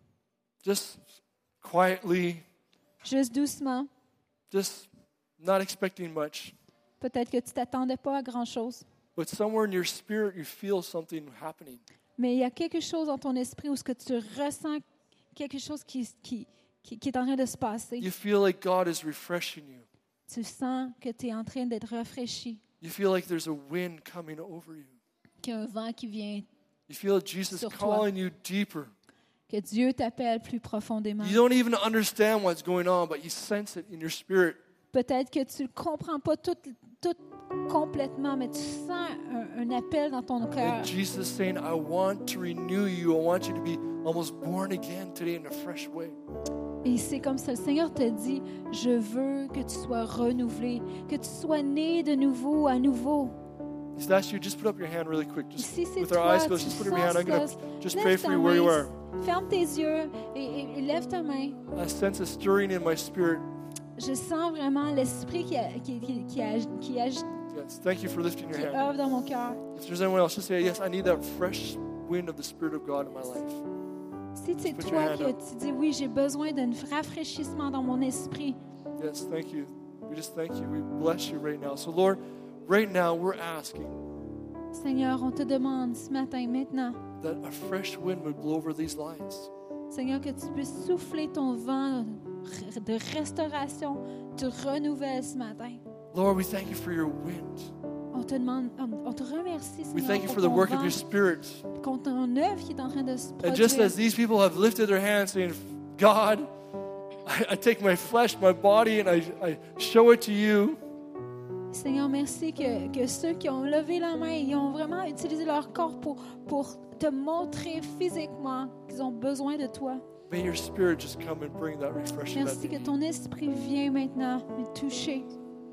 S1: just quietly,
S2: juste doucement.
S1: just not expecting much.
S2: Peut-être que tu t'attendais pas à grand-chose.
S1: But somewhere in your spirit you feel something happening.
S2: Mais il y a quelque chose dans ton esprit où ce que tu ressens quelque chose qui, qui, qui, qui est en train de se passer.
S1: You feel like God is refreshing you.
S2: Tu sens que tu es en train d'être rafraîchi,
S1: You feel like there's a wind coming over you.
S2: qu'il y a un vent qui vient,
S1: You feel Jesus
S2: Sur toi.
S1: calling you deeper.
S2: que Dieu t'appelle plus profondément.
S1: You don't even understand what's going on, but you sense it in your spirit.
S2: Peut-être que tu ne comprends pas tout, tout complètement, mais tu sens un, un appel dans ton cœur.
S1: And Jesus is saying, I want to renew you. I want you to be almost born again today in a fresh way.
S2: Et c'est comme ça, le Seigneur te dit, je veux que tu sois renouvelé, que tu sois né de nouveau à nouveau.
S1: If that's you, just put up your hand really quick. Just
S2: Si c'est
S1: with our
S2: toi,
S1: eyes
S2: tu
S1: closed, just put up your
S2: sens
S1: hand. I'm going
S2: cela,
S1: to just
S2: lève
S1: pray
S2: ta
S1: for you where you
S2: main,
S1: are.
S2: ferme tes yeux et, et- et lève ta main.
S1: I sense a stirring in my spirit.
S2: Je sens vraiment l'esprit qui, a- qui, qui, qui, agi- qui, agi-
S1: Yes, thank you for lifting your
S2: qui
S1: hand.
S2: œuvre dans mon cœur.
S1: If there's anyone else, just say, yes, I need that fresh wind of the Spirit of God in my life.
S2: Si c'est
S1: Put your
S2: toi
S1: hand
S2: qui
S1: up.
S2: tu dis oui, j'ai besoin d'un rafraîchissement dans mon esprit,
S1: Yes, thank you. We just thank you. We bless you right now. So, Lord, right now we're asking
S2: Seigneur, on te demande ce matin, maintenant,
S1: that a fresh wind would blow over these lines.
S2: Seigneur, que tu puisses souffler ton vent de restauration, de renouvelle ce matin.
S1: Lord, we thank you for your wind.
S2: On te demande, on, on te remercie,
S1: We
S2: Seigneur,
S1: thank you
S2: pour
S1: for the
S2: ton
S1: work of
S2: vent,
S1: your Spirit.
S2: pour ton œuvre qui est en train de se
S1: And just
S2: produire.
S1: as these people have lifted their hands saying, God, I, I take my flesh, my body, and I, I show it to you.
S2: Seigneur, merci que, que ceux qui ont levé la main, ils ont vraiment utilisé leur corps pour, pour te montrer physiquement qu'ils ont besoin de toi.
S1: May your Spirit just come and bring that refreshing that
S2: Merci
S1: they
S2: que
S1: need.
S2: ton esprit vient maintenant me toucher.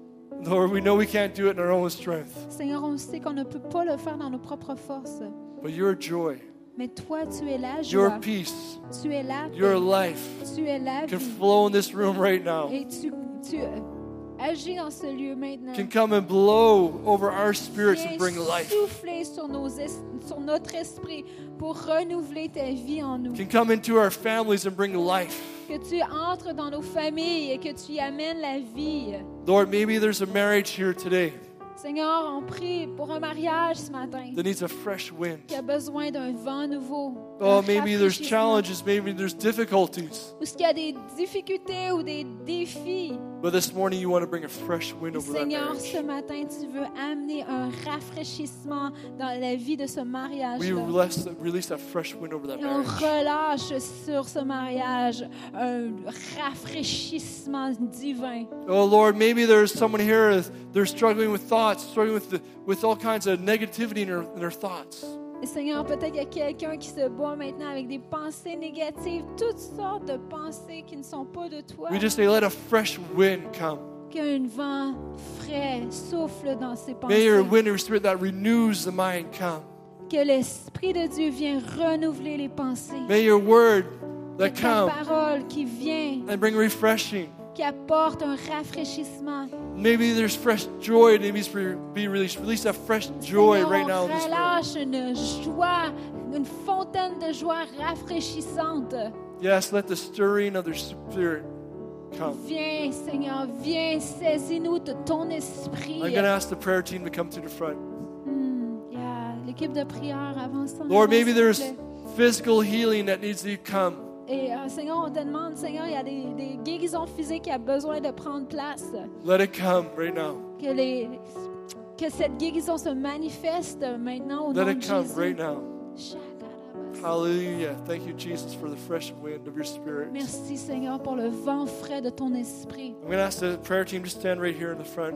S1: Lord, we know we can't do it in our own strength,
S2: Seigneur, on sait qu'on ne peut pas le faire dans nos propres forces.
S1: but your joy,
S2: Mais toi, tu es la
S1: your
S2: joie.
S1: peace,
S2: Tu es la
S1: your
S2: paix.
S1: life
S2: Tu es la
S1: can
S2: vie.
S1: flow in this room right now,
S2: Et tu, tu euh, agis dans ce lieu maintenant.
S1: can come and blow over our spirits
S2: Viens
S1: and bring life,
S2: souffler sur, nos es- sur notre esprit pour renouveler ta vie en nous.
S1: can come into our families and bring life.
S2: Que tu entres dans nos familles et que tu y amènes la vie.
S1: Lord, maybe there's a marriage here today
S2: Seigneur, on prie pour un mariage ce matin
S1: that needs a fresh wind.
S2: qui a besoin d'un vent nouveau.
S1: Oh,
S2: d'un
S1: maybe there's
S2: rafraîchissement.
S1: challenges, maybe there's difficulties.
S2: Ou est-ce qu'il y a des difficultés ou des défis.
S1: But this morning you want to bring a fresh wind over that
S2: Seigneur,
S1: marriage.
S2: ce matin, tu veux amener un rafraîchissement dans la vie de ce
S1: We
S2: mariage-là.
S1: release, release that fresh wind over that
S2: Et on
S1: marriage.
S2: relâche sur ce mariage un rafraîchissement divin.
S1: Oh Lord, maybe there's someone here that they're struggling with thoughts, struggling with the, with all kinds of negativity in their, in their thoughts.
S2: Et Seigneur, peut-être qu'il y a quelqu'un qui se bat maintenant avec des pensées négatives, toutes sortes de pensées qui ne sont pas de toi.
S1: We just say, let a fresh wind come.
S2: Qu'un vent frais souffle dans ses
S1: May your
S2: pensées.
S1: wind or spirit that renews the mind come.
S2: Que l'Esprit de Dieu vienne renouveler les pensées.
S1: May your word
S2: Que
S1: that
S2: ta
S1: come
S2: parole qui vient,
S1: and bring refreshing.
S2: qui apporte un rafraîchissement.
S1: Maybe there's fresh joy that needs to be released. Release that fresh joy
S2: Seigneur,
S1: right now
S2: on
S1: in this room.
S2: relâche une joie, une fontaine de joie rafraîchissante.
S1: Yes, let the stirring of the spirit come.
S2: Viens, Seigneur, viens, saisis-nous de ton esprit.
S1: I'm going to ask the prayer team to come to the front.
S2: Hmm, yeah, l'équipe de prière avance en
S1: Lord,
S2: avant,
S1: maybe
S2: s'il
S1: there's
S2: te plaît.
S1: physical healing that needs to come.
S2: Et euh, Seigneur, on te demande, Seigneur, il y a des, des guérisons physiques qui ont besoin de prendre place.
S1: Let it come right now.
S2: Que, les, que cette guérison se manifeste maintenant au
S1: Let
S2: nom
S1: it
S2: de
S1: come
S2: Jésus.
S1: right now.
S2: Shakarabas.
S1: Hallelujah. Thank you, Jesus, for the fresh wind of your spirit.
S2: Merci, Seigneur, pour le vent frais de ton esprit.
S1: I'm going to ask the prayer team to stand right here in the front.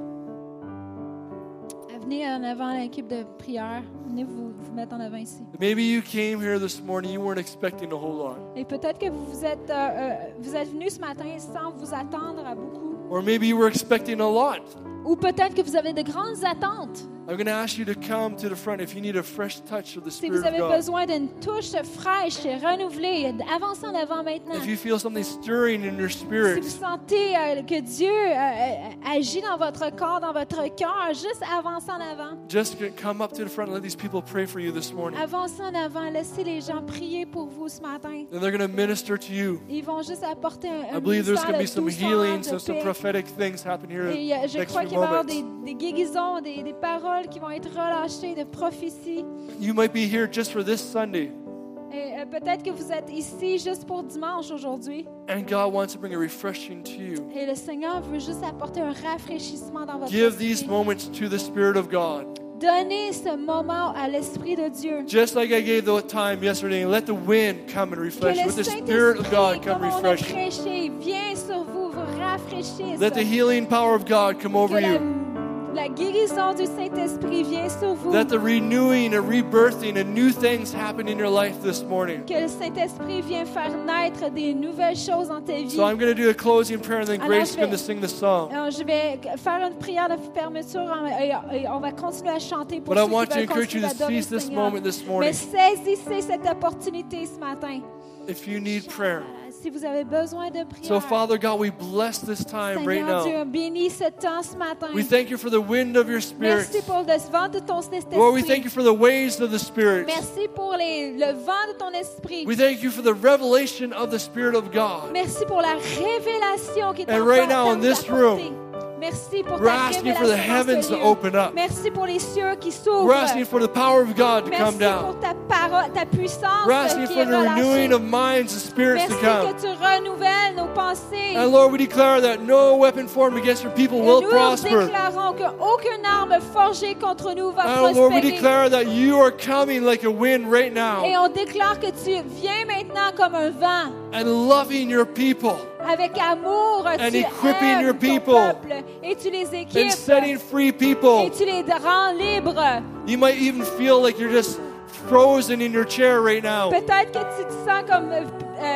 S2: Venez en avant l'équipe de prière. Venez vous, vous mettre en avant ici.
S1: Maybe you came here this morning, you weren't expecting a whole lot.
S2: Et peut-être que vous êtes, euh, euh, vous êtes venus ce matin sans vous attendre à beaucoup.
S1: Or maybe you were expecting a lot.
S2: Ou peut-être que vous avez de grandes attentes.
S1: I'm going to ask you to come to the front if you need a fresh touch of the
S2: Si
S1: Spirit
S2: vous
S1: of
S2: avez
S1: God.
S2: besoin d'une touche fraîche et renouvelée, avancez en avant maintenant.
S1: If you feel something stirring in your
S2: Si
S1: spirit,
S2: vous sentez euh, que Dieu euh, euh, agit dans votre corps, dans votre cœur, juste avancez en avant.
S1: just come up to the front and let these people pray for you this morning.
S2: Avancez en avant. Laissez les gens prier pour vous ce matin.
S1: And they're going to minister to you.
S2: Ils vont juste apporter un, un
S1: I believe there's
S2: ministère
S1: going to
S2: de
S1: be some
S2: douceur,
S1: healing,
S2: de
S1: some, some
S2: paix.
S1: prophetic things happen here
S2: Et euh,
S1: in
S2: je
S1: the next
S2: crois
S1: few
S2: qu'il va y avoir des,
S1: moments.
S2: des guérisons, des, des paroles qui vont être relâchées, de prophéties.
S1: You might be here just for this Sunday,
S2: Et euh, peut-être que vous êtes ici juste pour dimanche aujourd'hui.
S1: and God wants to bring a refreshing to you.
S2: Et le Seigneur veut juste apporter un rafraîchissement dans votre
S1: Give these
S2: esprit.
S1: moments to the Spirit of God.
S2: Donnez ce moment à l'Esprit de Dieu.
S1: Just like I gave the time yesterday, and let the wind come and
S2: Que
S1: refresh.
S2: le
S1: Let the Spirit of God
S2: Saint-Esprit,
S1: come
S2: comme on a
S1: refresh.
S2: prêché, vient sur vous, vous rafraîchisse.
S1: Let the healing power of God come over
S2: Que la,
S1: you.
S2: la guérison du Saint-Esprit vient sur vous.
S1: Let the renewing and rebirthing and new things happen in your life this morning.
S2: Que le Saint-Esprit vient faire naître des nouvelles choses dans ta vie.
S1: So I'm going to do a closing prayer, and then
S2: Alors,
S1: Grace is
S2: je vais-
S1: going to sing the song.
S2: Alors, je vais faire une prière de fermeture et, et on va continuer à chanter pour
S1: But I
S2: ceux
S1: want
S2: qui
S1: to
S2: veulent
S1: encourage you
S2: continuer
S1: to
S2: à adorer
S1: seize
S2: le
S1: this
S2: Seigneur.
S1: moment this
S2: Mais
S1: morning.
S2: saisissez cette opportunité ce matin.
S1: If you need prayer.
S2: Si vous avez besoin de prière,
S1: So, Father God, we bless this time right
S2: Seigneur Dieu,
S1: now.
S2: bénis ce temps ce matin.
S1: We thank you for the wind of your Spirit.
S2: Merci pour le vent de ton esprit.
S1: Lord, we thank you for the ways of the Spirit.
S2: Merci pour les- le vent de ton esprit.
S1: We thank you for the revelation of the Spirit of God.
S2: Merci pour la révélation qui est
S1: And
S2: en
S1: right
S2: train
S1: now
S2: de
S1: in this
S2: t'apporter. Merci pour
S1: We're
S2: ta
S1: asking
S2: révélation
S1: for the
S2: dans
S1: heavens
S2: ce
S1: to
S2: lieu.
S1: open up.
S2: Merci pour les cieux qui
S1: We're
S2: s'ouvrent.
S1: asking for the power of God to
S2: Merci
S1: come down.
S2: pour ta parole, ta puissance
S1: We're asking
S2: qui
S1: for
S2: est
S1: the renewing
S2: relâchée.
S1: of minds and spirits
S2: Merci
S1: to come.
S2: que tu renouvelles nos pensées.
S1: And Lord, we declare that no weapon formed against your people
S2: Et
S1: will
S2: nous
S1: prosper.
S2: déclarons qu'aucune arme forgée contre nous va
S1: And Lord, we
S2: prospérer.
S1: declare that you are coming like a wind right
S2: Et
S1: now
S2: on déclare que tu viens maintenant comme un vent.
S1: and loving your people
S2: Avec amour,
S1: And
S2: tu
S1: equipping
S2: aimes
S1: your
S2: ton
S1: people.
S2: peuple et tu les
S1: and
S2: équipes
S1: setting free
S2: et
S1: people.
S2: tu les rends libres.
S1: You might even feel like you're just frozen in your chair right now.
S2: Peut-être que tu te sens comme euh, euh,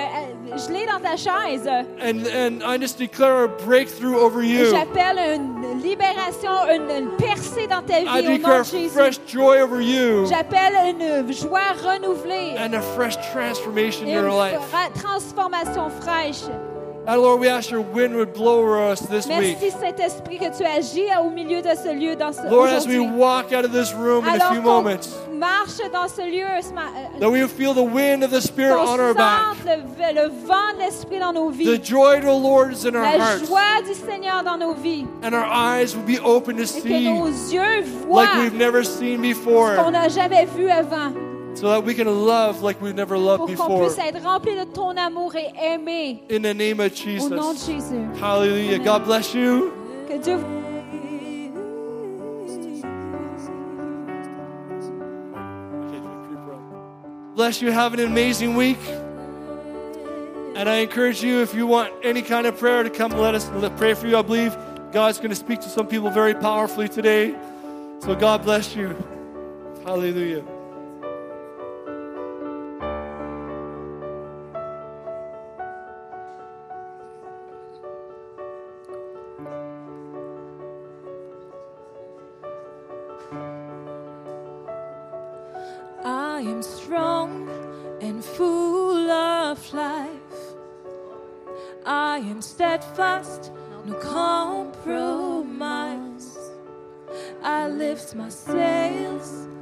S2: gelé dans ta chaise.
S1: And, and I just declare a breakthrough over you.
S2: J'appelle une libération, une, une percée dans ta vie
S1: I
S2: au nom
S1: declare
S2: de Jésus.
S1: fresh joy over you.
S2: J'appelle une joie renouvelée
S1: And a fresh transformation in
S2: et
S1: your
S2: une
S1: life.
S2: fra- transformation fraîche.
S1: And Lord, we ask your wind would blow over us this week.
S2: Merci Saint-Esprit que tu agis au milieu de ce lieu dans ce
S1: Lord, as we
S2: aujourd'hui.
S1: walk out of this room in a
S2: Alors
S1: few
S2: qu'on
S1: moments,
S2: marche dans ce lieu, ce ma- euh,
S1: that we would feel the wind of the Spirit
S2: qu'on
S1: on our back.
S2: sente le, le vent de l'Esprit dans nos
S1: The
S2: vies,
S1: joy of the Lord is in our
S2: la
S1: hearts.
S2: joie du Seigneur dans nos vies,
S1: And our eyes will be open to
S2: et que
S1: see
S2: nos yeux voient
S1: like we've never seen
S2: ce qu'on
S1: before.
S2: n'a jamais vu avant,
S1: So that we can love like we've never loved
S2: pour qu'on
S1: before.
S2: puisse être rempli de ton amour et aimer
S1: In the name of
S2: au nom de
S1: Jesus.
S2: Jésus.
S1: Hallelujah. God bless you.
S2: Que Dieu vous
S1: Bless you. Have an amazing week. And I encourage you, if you want any kind of prayer, to come let us let pray for you. I believe God's going to speak to some people very powerfully today. So God bless you. Hallelujah.
S3: I am strong and full of life. I am steadfast, no compromise. I lift my sails